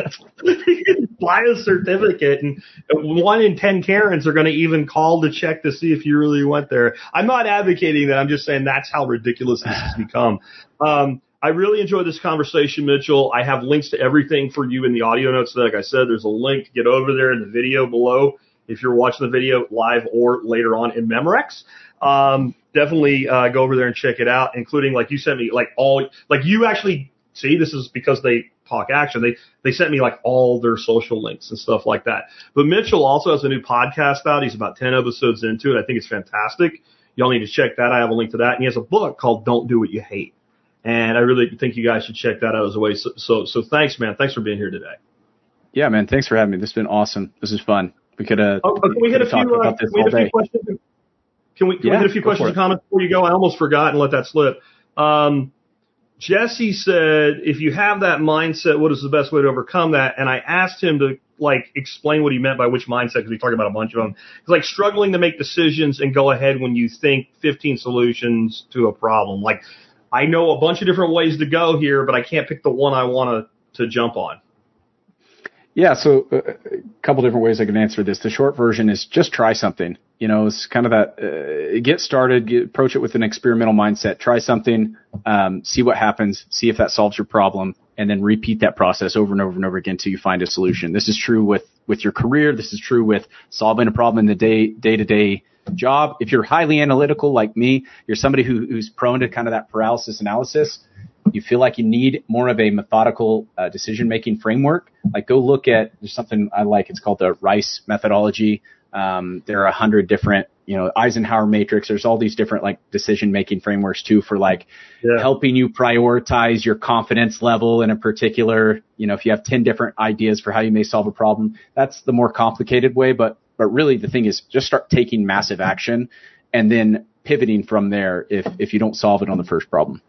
you can buy a certificate, and one in ten Karens are going to even call to check to see if you really went there. I'm not advocating that. I'm just saying that's how ridiculous this has become. Um, I really enjoyed this conversation, Mitchell. I have links to everything for you in the audio notes. Like I said, there's a link to get over there in the video below if you're watching the video live or later on in Memorex. Um, definitely uh, go over there and check it out, including, like, you sent me, like, all, like, you actually, see, this is because they talk action. They they sent me, like, all their social links and stuff like that. But Mitchell also has a new podcast out. He's about ten episodes into it. I think it's fantastic. Y'all need to check that. I have a link to that. And he has a book called Don't Do What You Hate. And I really think you guys should check that out as a way. So, so, so thanks, man. Thanks for being here today. Yeah, man. Thanks for having me. This has been awesome. This is fun. We could have oh, can we hit a few, uh, we hit a few questions? Can we, can yeah, we get a few questions and comments before you go? I almost forgot and let that slip. Um, Jesse said, if you have that mindset, what is the best way to overcome that? And I asked him to, like, explain what he meant by which mindset, because we talked about a bunch of them. It's like struggling to make decisions and go ahead when you think fifteen solutions to a problem. Like, I know a bunch of different ways to go here, but I can't pick the one I want to to jump on. Yeah, so uh, a couple different ways I can answer this. The short version is just try something. You know, it's kind of that, uh, get started, get, approach it with an experimental mindset, try something, um, see what happens, see if that solves your problem, and then repeat that process over and over and over again until you find a solution. This is true with, with your career. This is true with solving a problem in the day, day-to-day job. If you're highly analytical like me, you're somebody who, who's prone to kind of that paralysis analysis. You feel like you need more of a methodical uh, decision-making framework. Like, go look at, there's something I like. It's called the RICE methodology. Um, there are a hundred different, you know, Eisenhower matrix. There's all these different like decision-making frameworks too for like yeah. helping you prioritize your confidence level in a particular, you know, if you have ten different ideas for how you may solve a problem, that's the more complicated way. But, but really the thing is just start taking massive action and then pivoting from there if, if you don't solve it on the first problem.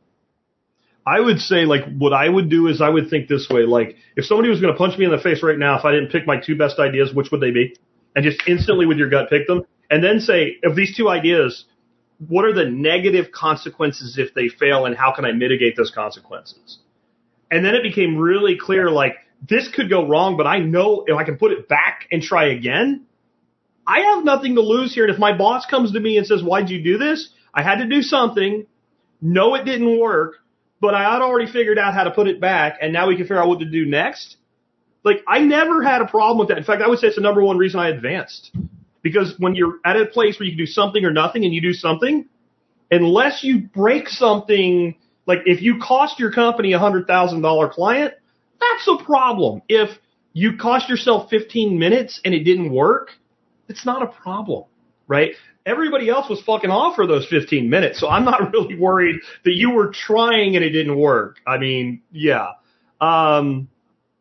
I would say, like, what I would do is I would think this way. Like, if somebody was going to punch me in the face right now, if I didn't pick my two best ideas, which would they be? And just instantly with your gut pick them. And then say, of these two ideas, what are the negative consequences if they fail, and how can I mitigate those consequences? And then it became really clear, like, this could go wrong, but I know if I can put it back and try again, I have nothing to lose here. And if my boss comes to me and says, why'd you do this? I had to do something. No, it didn't work. But I had already figured out how to put it back, and now we can figure out what to do next. Like, I never had a problem with that. In fact, I would say it's the number one reason I advanced. Because when you're at a place where you can do something or nothing and you do something, unless you break something, like if you cost your company a one hundred thousand dollars client, that's a problem. If you cost yourself fifteen minutes and it didn't work, it's not a problem, right? Everybody else was fucking off for those fifteen minutes, so I'm not really worried that you were trying and it didn't work. I mean, yeah. Um,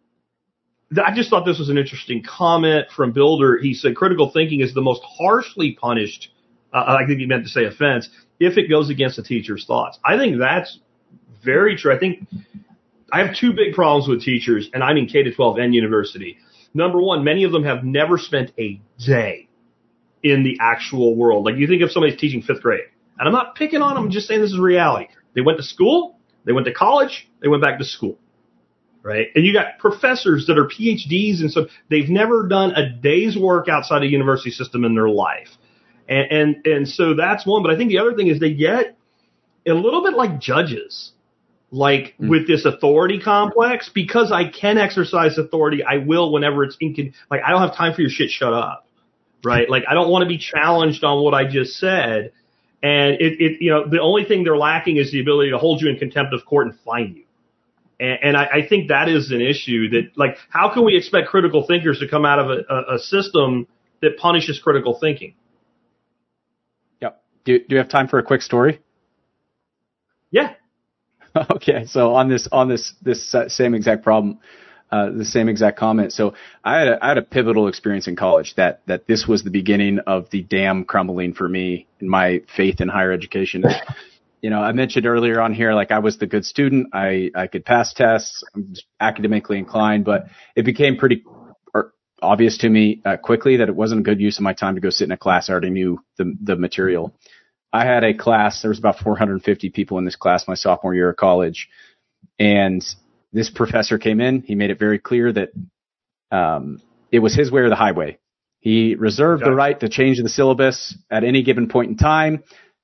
I just thought this was an interesting comment from Builder. He said critical thinking is the most harshly punished, uh, I think he meant to say offense, if it goes against the teacher's thoughts. I think that's very true. I think I have two big problems with teachers, and I mean K to twelve and university. Number one, many of them have never spent a day in the actual world. Like, you think of somebody teaching fifth grade, and I'm not picking on them, I'm just saying this is reality. They went to school, they went to college, they went back to school. Right? And you got professors that are P H Ds, and so they've never done a day's work outside a university system in their life. And, and, and so that's one. But I think the other thing is they get a little bit like judges, like mm. with this authority complex. Because I can exercise authority, I will whenever it's incon- like, I don't have time for your shit, shut up. Right? Like, I don't want to be challenged on what I just said. And it, it, you know, the only thing they're lacking is the ability to hold you in contempt of court and fine you. And, and I, I think that is an issue that, like, how can we expect critical thinkers to come out of a, a, a system that punishes critical thinking? Yep. Do, do you have time for a quick story? Yeah. Okay. So on this, on this, this same exact problem, uh, the same exact comment. So I had a, I had a pivotal experience in college that, that this was the beginning of the dam crumbling for me in my faith in higher education. You know, I mentioned earlier on here, like, I was the good student. I, I could pass tests. I'm academically inclined, but it became pretty obvious to me uh, quickly that it wasn't a good use of my time to go sit in a class. I already knew the, the material. I had a class. There was about four hundred fifty people in this class my sophomore year of college. And this professor came in. He made it very clear that um, it was his way or the highway. He reserved gotcha. the right to change the syllabus at any given point in time.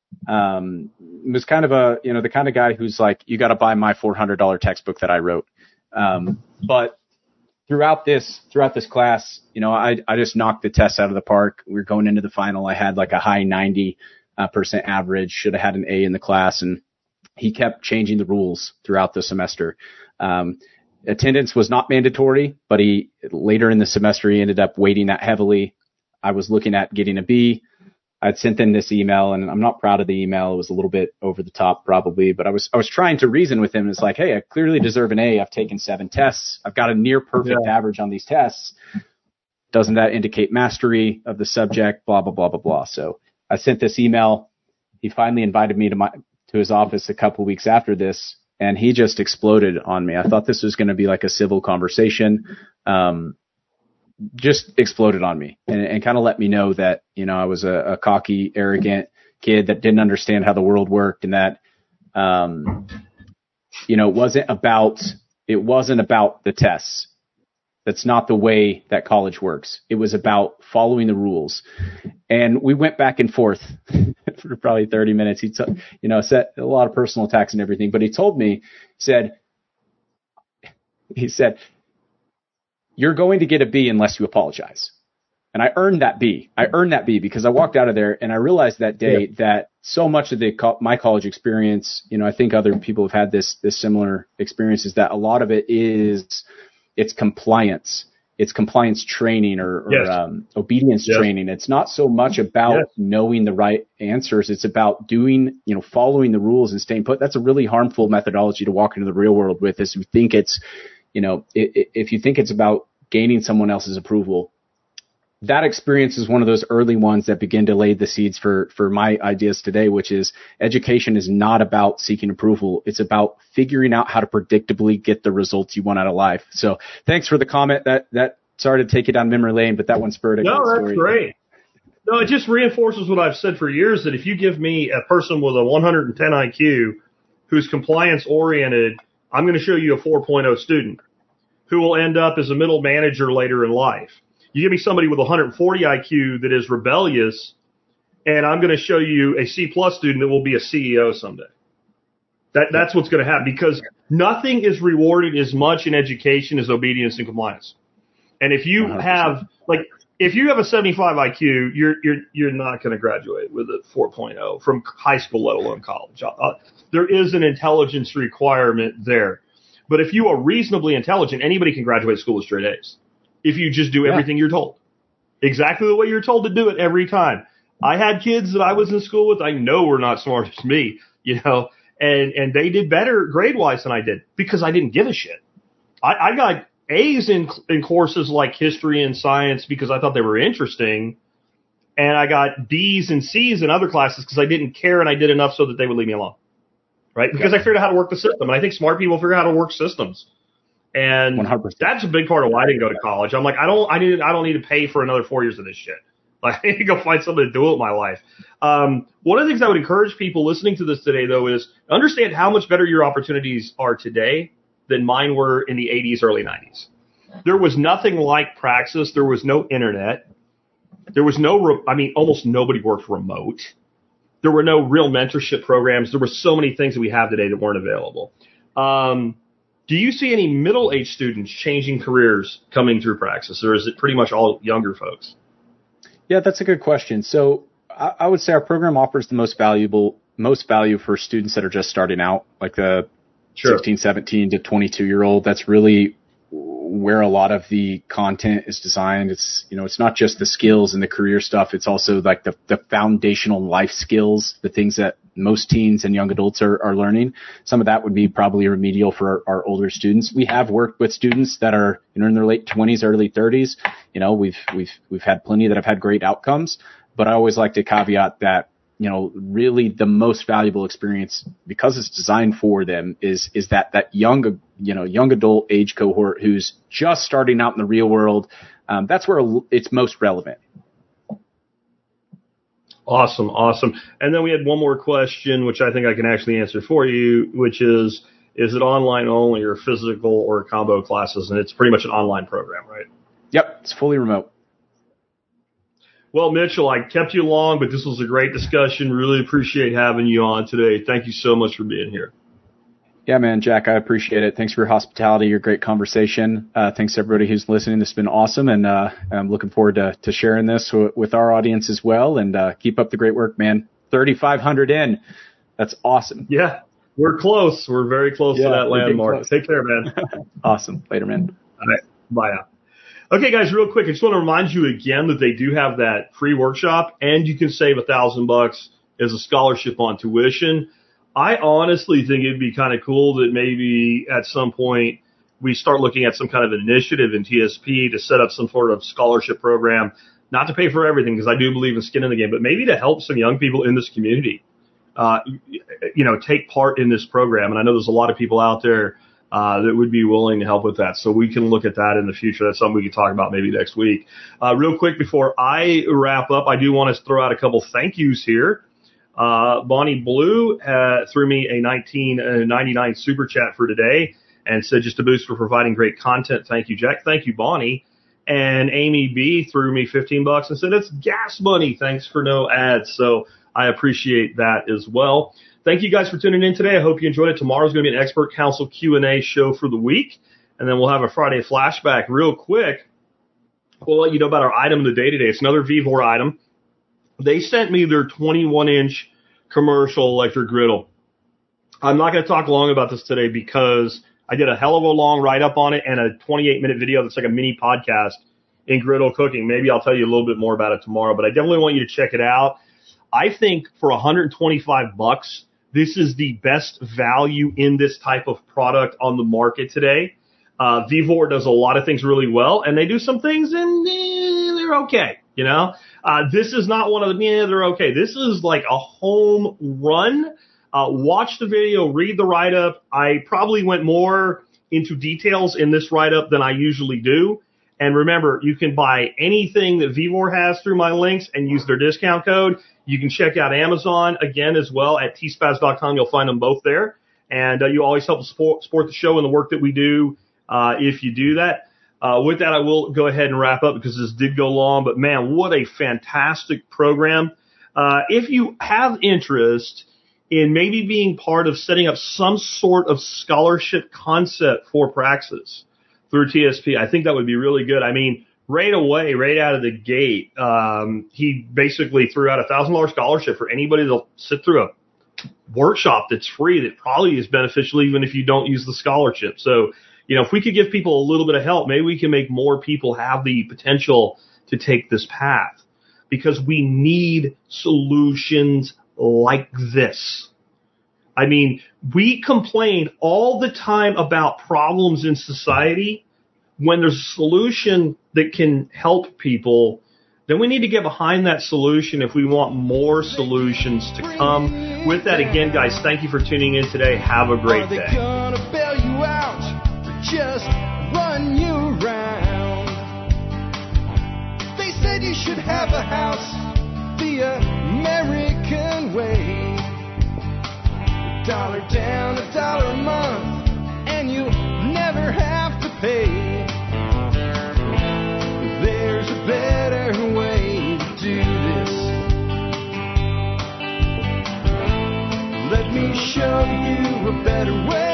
Um, was kind of a, you know, the kind of guy who's like, you got to buy my four hundred dollars textbook that I wrote. Um, but throughout this, throughout this class, you know, I, I just knocked the tests out of the park. We were going into the final. I had like a high ninety uh, percent average, should have had an A in the class. And he kept changing the rules throughout the semester. Um, attendance was not mandatory, but he later in the semester, he ended up weighting that heavily. I was looking at getting a B. I'd sent in this email, and I'm not proud of the email. It was a little bit over the top probably, but I was I was trying to reason with him. It's like, hey, I clearly deserve an A. I've taken seven tests. I've got a near perfect yeah. average on these tests. Doesn't that indicate mastery of the subject? Blah, blah, blah, blah, blah. So I sent this email. He finally invited me to my to his office a couple weeks after this, and he just exploded on me. I thought this was going to be like a civil conversation. Um just exploded on me and, and kind of let me know that, you know, I was a, a cocky, arrogant kid that didn't understand how the world worked, and that, um, you know, it wasn't about, it wasn't about the tests. That's not the way that college works. It was about following the rules. And we went back and forth for probably thirty minutes. He, t- you know, set a lot of personal attacks and everything, but he told me, said, he said, you're going to get a B unless you apologize. And I earned that B. I earned that B because I walked out of there and I realized that day yeah. that so much of the co- my college experience, you know, I think other people have had this this similar experience, is that a lot of it is it's compliance. It's compliance training or, or yes. um, obedience yes. training. It's not so much about yes. knowing the right answers. It's about doing, you know, following the rules and staying put. That's a really harmful methodology to walk into the real world with. Is you think it's You know, if you think it's about gaining someone else's approval, that experience is one of those early ones that begin to lay the seeds for, for my ideas today, which is education is not about seeking approval. It's about figuring out how to predictably get the results you want out of life. So thanks for the comment. That, that, sorry to take you down memory lane, but that one spurred a No, good that's story. great. No, it just reinforces what I've said for years, that if you give me a person with a one hundred ten I Q who's compliance oriented, I'm going to show you a four point oh student who will end up as a middle manager later in life. You give me somebody with one hundred forty I Q that is rebellious, and I'm going to show you a C plus student that will be a C E O someday. That That's what's going to happen, because nothing is rewarded as much in education as obedience and compliance. And if you one hundred percent have, like, if you have a seventy-five I Q, you're you're you're not going to graduate with a four point oh from high school, let alone college. Uh, there is an intelligence requirement there. But if you are reasonably intelligent, anybody can graduate school with straight A's if you just do everything yeah. you're told. exactly the way you're told to do it every time. I had kids that I was in school with, I know were not smart as me, you know, and, and they did better grade-wise than I did because I didn't give a shit. I, I got A's in, in courses like history and science because I thought they were interesting, and I got B's and C's in other classes because I didn't care and I did enough so that they would leave me alone, right? Because yeah. I figured out how to work the system, and I think smart people figure out how to work systems. And one hundred percent. That's a big part of why I didn't go to college. I'm like, I don't, I need, I don't need to pay for another four years of this shit. Like, I need to go find something to do with my life. Um, one of the things I would encourage people listening to this today, though, is understand how much better your opportunities are today than mine were in the eighties, early nineties. There was nothing like Praxis. There was no internet. There was no, re- I mean, almost nobody worked remote. There were no real mentorship programs. There were so many things that we have today that weren't available. Um, do you see any middle-aged students changing careers coming through Praxis, or is it pretty much all younger folks? Yeah, that's a good question. So I, I would say our program offers the most valuable, most value for students that are just starting out, like the sure. sixteen, seventeen to twenty-two year old. That's really where a lot of the content is designed. It's, you know, it's not just the skills and the career stuff. It's also like the, the foundational life skills, the things that most teens and young adults are, are learning. Some of that would be probably remedial for our, our older students. We have worked with students that are, you know, in their late twenties, early thirties. You know, we've, we've, we've had plenty that have had great outcomes, but I always like to caveat that, you know, really the most valuable experience, because it's designed for them, is, is that, that young, you know, young adult age cohort who's just starting out in the real world. Um, that's where it's most relevant. Awesome. Awesome. And then we had one more question, which I think I can actually answer for you, which is, is it online only or physical or combo classes? And it's pretty much an online program, right? Yep. It's fully remote. Well, Mitchell, I kept you long, but this was a great discussion. Really appreciate having you on today. Thank you so much for being here. Yeah, man, Jack, I appreciate it. Thanks for your hospitality, your great conversation. Uh, thanks to everybody who's listening. This has been awesome, and uh, I'm looking forward to, to sharing this w- with our audience as well. And uh, keep up the great work, man. thirty-five hundred in. That's awesome. Yeah, we're close. We're very close yeah, to that landmark. Take care, man. Awesome. Later, man. All right. Bye now. Okay, guys, real quick, I just want to remind you again that they do have that free workshop, and you can save a thousand bucks as a scholarship on tuition. I honestly think it'd be kind of cool that maybe at some point we start looking at some kind of initiative in T S P to set up some sort of scholarship program, not to pay for everything, because I do believe in skin in the game, but maybe to help some young people in this community, uh, you know, take part in this program. And I know there's a lot of people out there Uh, that would be willing to help with that. So we can look at that in the future. That's something we can talk about maybe next week. Uh, real quick before I wrap up, I do want to throw out a couple thank yous here. Uh, Bonnie Blue uh, threw me a nineteen ninety-nine super chat for today and said, just a boost for providing great content. Thank you, Jack. Thank you, Bonnie. And Amy B threw me fifteen bucks and said, it's gas money. Thanks for no ads. So I appreciate that as well. Thank you guys for tuning in today. I hope you enjoyed it. Tomorrow's going to be an expert council Q and A show for the week. And then we'll have a Friday flashback real quick. We'll let you know about our item of the day today. It's another Vevor item. They sent me their twenty-one inch commercial electric griddle. I'm not going to talk long about this today because I did a hell of a long write-up on it and a twenty-eight minute video that's like a mini podcast in griddle cooking. Maybe I'll tell you a little bit more about it tomorrow, but I definitely want you to check it out. I think for one hundred twenty-five bucks, this is the best value in this type of product on the market today. Uh, Vevor does a lot of things really well, and they do some things and eh, they're okay. You know, uh, this is not one of the, yeah, they're okay. This is like a home run. Uh, watch the video, read the write-up. I probably went more into details in this write-up than I usually do. And remember, you can buy anything that Vevor has through my links and use their discount code. You can check out Amazon again as well at T spaz dot com. You'll find them both there. And uh, you always help support, support the show and the work that we do uh, if you do that. Uh, with that, I will go ahead and wrap up because this did go long. But, man, what a fantastic program. Uh, if you have interest in maybe being part of setting up some sort of scholarship concept for Praxis through T S P, I think that would be really good. I mean, right away, right out of the gate, um, he basically threw out a one thousand dollars scholarship for anybody that'll sit through a workshop that's free that probably is beneficial even if you don't use the scholarship. So, you know, if we could give people a little bit of help, maybe we can make more people have the potential to take this path because we need solutions like this. I mean, we complain all the time about problems in society. When there's a solution that can help people, then we need to get behind that solution if we want more solutions to come. With that, again, guys, thank you for tuning in today. Have a great day. Are they gonna bail you out or just run you around? They said you should have a house the American way. A dollar down, a dollar a month, and you never have to pay. There's a better way to do this. Let me show you a better way.